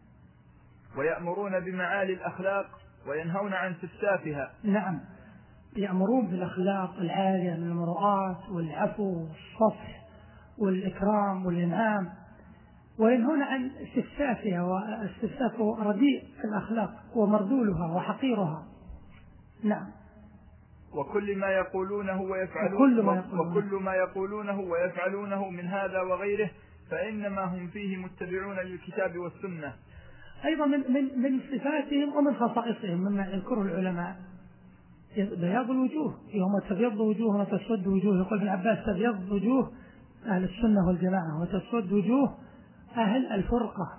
ويأمرون بمعالي الأخلاق وينهون عن سفسافها. نعم، يأمرون بالأخلاق العالية من المروءات والعفو والصفح والإكرام والإنعام، وينهون عن سفسافها. والسفساف رديء في الأخلاق ومردولها وحقيرها. نعم. وكل ما يقولونه ويفعلونه وكل ما يقولونه, وكل ما يقولونه ويفعلونه من هذا وغيره فإنما هم فيه متبعون للكتاب والسنة. أيضا من من من صفاتهم ومن خصائصهم مما يذكره العلماء بياض الوجوه. يوم تبيض وجوه وتسود وجوه. يقول ابن عباس تبيض وجوه أهل السنة والجماعة وتسود وجوه أهل الفرقة.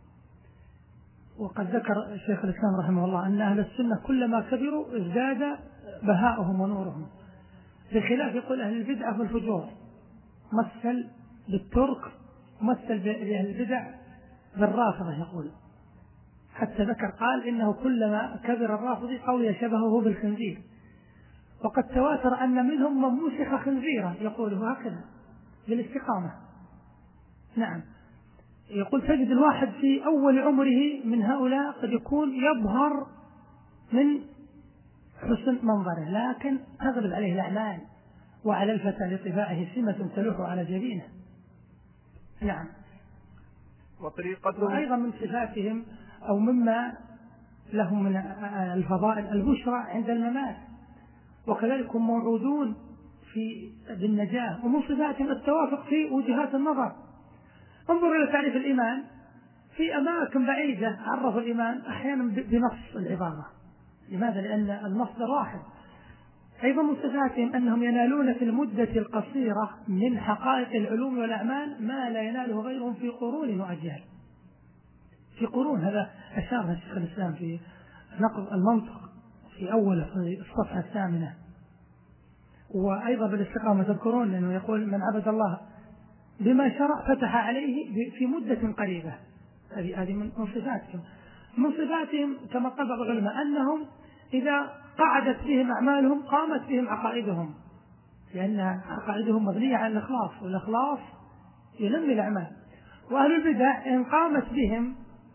وقد ذكر شيخ الإسلام رحمه الله أن أهل السنة كلما كبروا ازداد بهاؤهم ونورهم، بخلاف يقول أهل البدعة والفجور. مثل بالترك، مثل بأهل البدع بالرافضة. يقول حتى ذكر قال إنه كلما كبر الرافضي قوي شبهه بالخنزير، وقد تواتر أن منهم من مسخ خنزيرا. يقول هكذا بالاستقامة. نعم. يقول تجد الواحد في أول عمره من هؤلاء قد يكون يظهر من حسن منظره، لكن تغلب عليه الأعمال، وعلى الفتى لطباعه سمة تلوح على جبينه. نعم. وطريقتهم وأيضا من صفاتهم أو مما لهم من الفضائل البشرى عند الممات، وكذلك هم موعودون في بالنجاة. ومن صفاتهم التوافق في وجهات النظر. انظر إلى تعريف الإيمان في أماكن بعيدة عرفوا الإيمان أحيانا بنص العبارة. لماذا؟ لأن المصدر واحد. أيضا من صفاتهم أنهم ينالون في المدة القصيرة من حقائق العلوم والأعمال ما لا يناله غيرهم في قرون وأجيال. في قرون، هذا أشار الشيخ الإسلام في نقض المنطق في أول في الصفحة الثامنة. وأيضا بالاستقامة تذكرون أنه يقول من عبد الله بما شرع فتح عليه في مدة قريبة. هذه من صفاتهم. من صفاتهم كما قال بعض العلماء أنهم إذا قعدت بهم أعمالهم قامت بهم عقائدهم، لأن عقائدهم مبنية على الإخلاص، والإخلاص ينمي الأعمال. وأهل البدع إن قامت بهم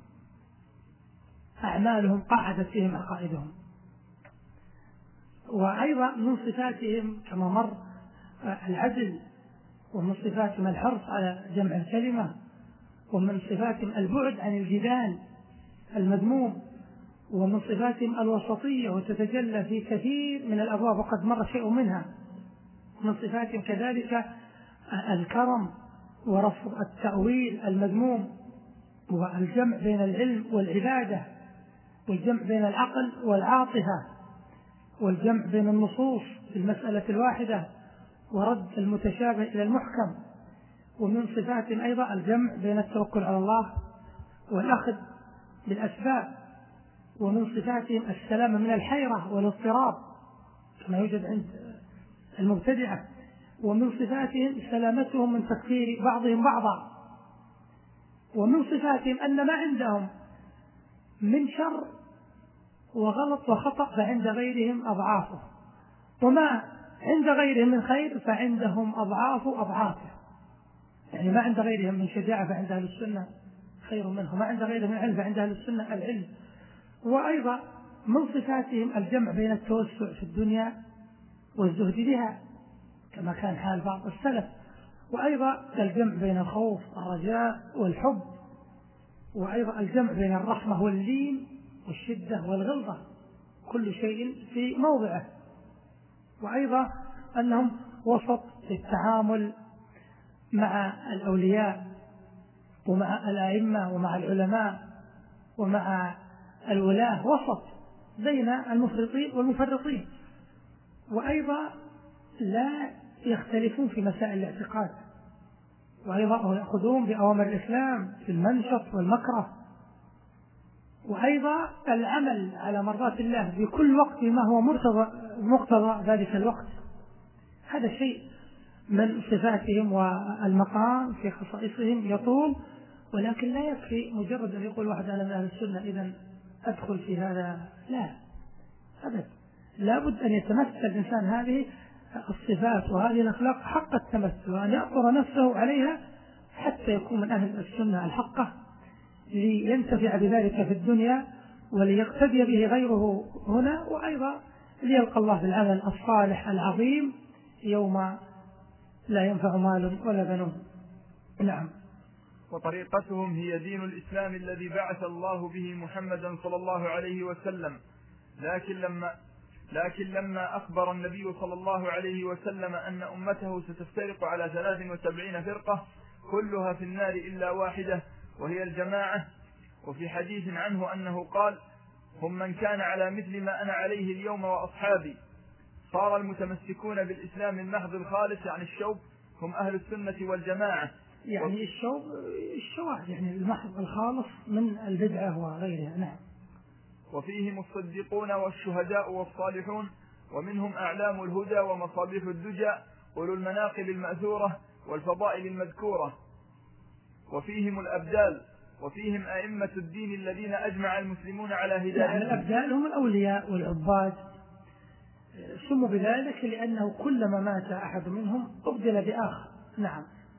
أعمالهم قعدت بهم عقائدهم. وأيضا من صفاتهم كما مر العدل، ومن صفاتهم الحرص على جمع الكلمة، ومن صفاتهم البعد عن الجدال المذموم، ومن صفاتهم الوسطية وتتجلى في كثير من الأبواب وقد مر شيء منها. من صفاتهم كذلك الكرم ورفض التأويل المذموم، والجمع بين العلم والعبادة، والجمع بين العقل والعاطفة، والجمع بين النصوص في المسألة الواحدة، ورد المتشابه إلى المحكم. ومن صفاتهم أيضا الجمع بين التوكل على الله والأخذ بالأسباب. ومن صفاتهم السلامة من الحيرة والاضطراب كما يوجد عند المبتدعة. ومن صفاتهم سلامتهم من تكفير بعضهم بعضا. ومن صفاتهم أن ما عندهم من شر وغلط وخطأ فعند غيرهم أضعافه، وما عند غيرهم من خير فعندهم أضعاف أضعافه. يعني ما عند غيرهم من شجاعة فعند أهل السنة خير منه، ما عند غيرهم من علم فعند أهل السنة العلم. وأيضا من صفاتهم الجمع بين التوسع في الدنيا والزهد بها كما كان حال بعض السلف. وأيضا الجمع بين الخوف والرجاء والحب. وأيضا الجمع بين الرحمة واللين والشدة والغلظة، كل شيء في موضعه. وأيضا أنهم وسط في التعامل مع الأولياء ومع الأئمة ومع العلماء ومع الولاة، وسط بين المفرطين والمفرطين. وأيضا لا يختلفون في مسائل الاعتقاد، وأيضا يأخذون بأوامر الإسلام في المنشط والمكره. وأيضا العمل على مرضات الله بكل وقت ما هو مقتضى ذلك الوقت. هذا شيء من صفاتهم، والمقام في خصائصهم يطول. ولكن لا يكفي مجرد أن يقول واحد أنا من أهل السنة إذن أدخل في هذا، لا أبدا. لا بد أن يتمثل الإنسان هذه الصفات وهذه الأخلاق حق التمثل، وأن يأطر نفسه عليها حتى يكون من أهل السنة الحقة، لينتفع بذلك في الدنيا وليقتدي به غيره هنا، وأيضا ليلقى الله بالعمل الصالح العظيم يوم لا ينفع مال ولا بنون. نعم. وطريقتهم هي دين الإسلام الذي بعث الله به محمدا صلى الله عليه وسلم. لكن لما لكن لما أخبر النبي صلى الله عليه وسلم أن أمته ستفترق على ثلاث وسبعين فرقة كلها في النار إلا واحدة وهي الجماعة، وفي حديث عنه أنه قال: هم من كان على مثل ما أنا عليه اليوم وأصحابي. صار المتمسكون بالإسلام المحض الخالص عن الشوب هم أهل السنة والجماعة. يعني الشوب الشواذ، يعني المحض الخالص من البدعة وغيرها. نعم. وفيهم الصديقون والشهداء والصالحون، ومنهم أعلام الهدى ومصابيح الدجى أولو المناقب المأثورة والفضائل المذكورة. وفيهم الأبدال، وفيهم أئمة الدين الذين أجمع المسلمون على هدايتهم. يعني الأبدال هم الأولياء والعباد، سموا بذلك لأنه كلما مات أحد منهم أبدل بآخر. نعم.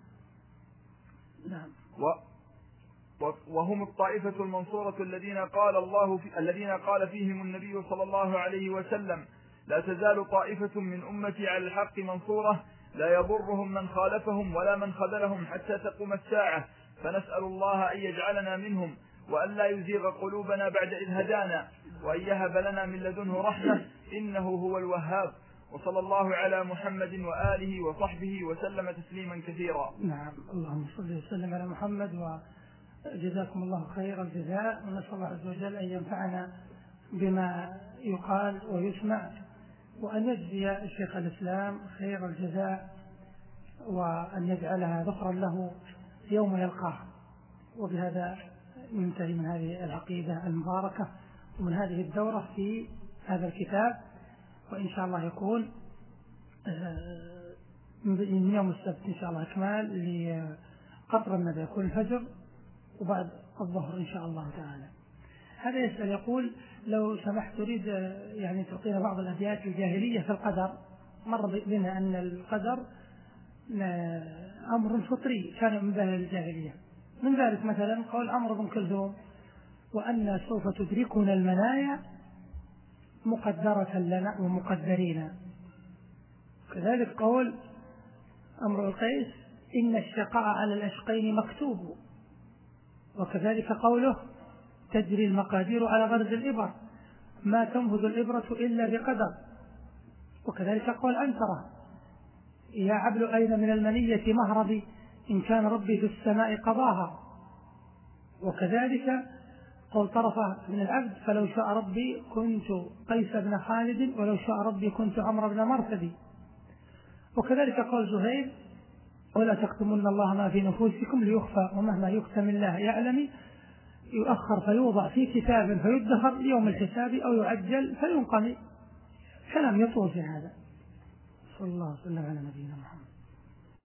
نعم. و وهم الطائفة المنصورة الذين قال الله في الذين قال فيهم النبي صلى الله عليه وسلم: لا تزال طائفة من أمتي على الحق منصورة لا يضرهم من خالفهم ولا من خذلهم حتى تقوم الساعة. فنسأل الله أن يجعلنا منهم، وأن لا يزيغ قلوبنا بعد إذ هدانا، وأن يهب لنا من لدنه رحمة إنه هو الوهاب. وصلى الله على محمد وآله وصحبه وسلم تسليما كثيرا. نعم. اللهم صل وسلم على محمد، وجزاكم الله خير الجزاء، ونسأل الله عز وجل أن ينفعنا بما يقال ويسمع، وأن يجزي شيخ الإسلام خير الجزاء، وأن يجعلها ذخرا له يوم يلقاه. وبهذا ننتهي من هذه العقيدة المباركة ومن هذه الدورة في هذا الكتاب، وإن شاء الله يكون من يوم السبت إن شاء الله إكمال لقطر الندى، يكون الفجر وبعد الظهر إن شاء الله تعالى. هذا يسأل يقول: لو سمحت تريد يعني تعطينا بعض الأبيات الجاهلية في القدر. مر بنا أن القدر أمر فطري كان من بين الجاهلية. من ذلك مثلا قول عمرو بن كلثوم: وأن سوف تدركنا المنايا مقدرة لنا ومقدرين. كذلك قول امرؤ القيس: إن الشقاء على الأشقين مكتوب. وكذلك قوله: تجري المقادير على غرز الإبر، ما تنفذ الإبرة إلا بقدر. وكذلك قول عنترة: يا عبل أين من المنية مهربي، إن كان ربي في السماء قضاها. وكذلك قول طرفة من العبد: فلو شاء ربي كنت قيس بن خالد، ولو شاء ربي كنت عمرو بن مرثد. وكذلك قول زهير: ولا تكتمون الله ما في نفوسكم ليخفى، ومهما يكتم الله يعلم، يؤخر فيوضع في كتاب فيدخر ليوم الحساب، أو يعجل فينقم. كلام يطول في هذا. صلى الله وسلم على نبينا محمد.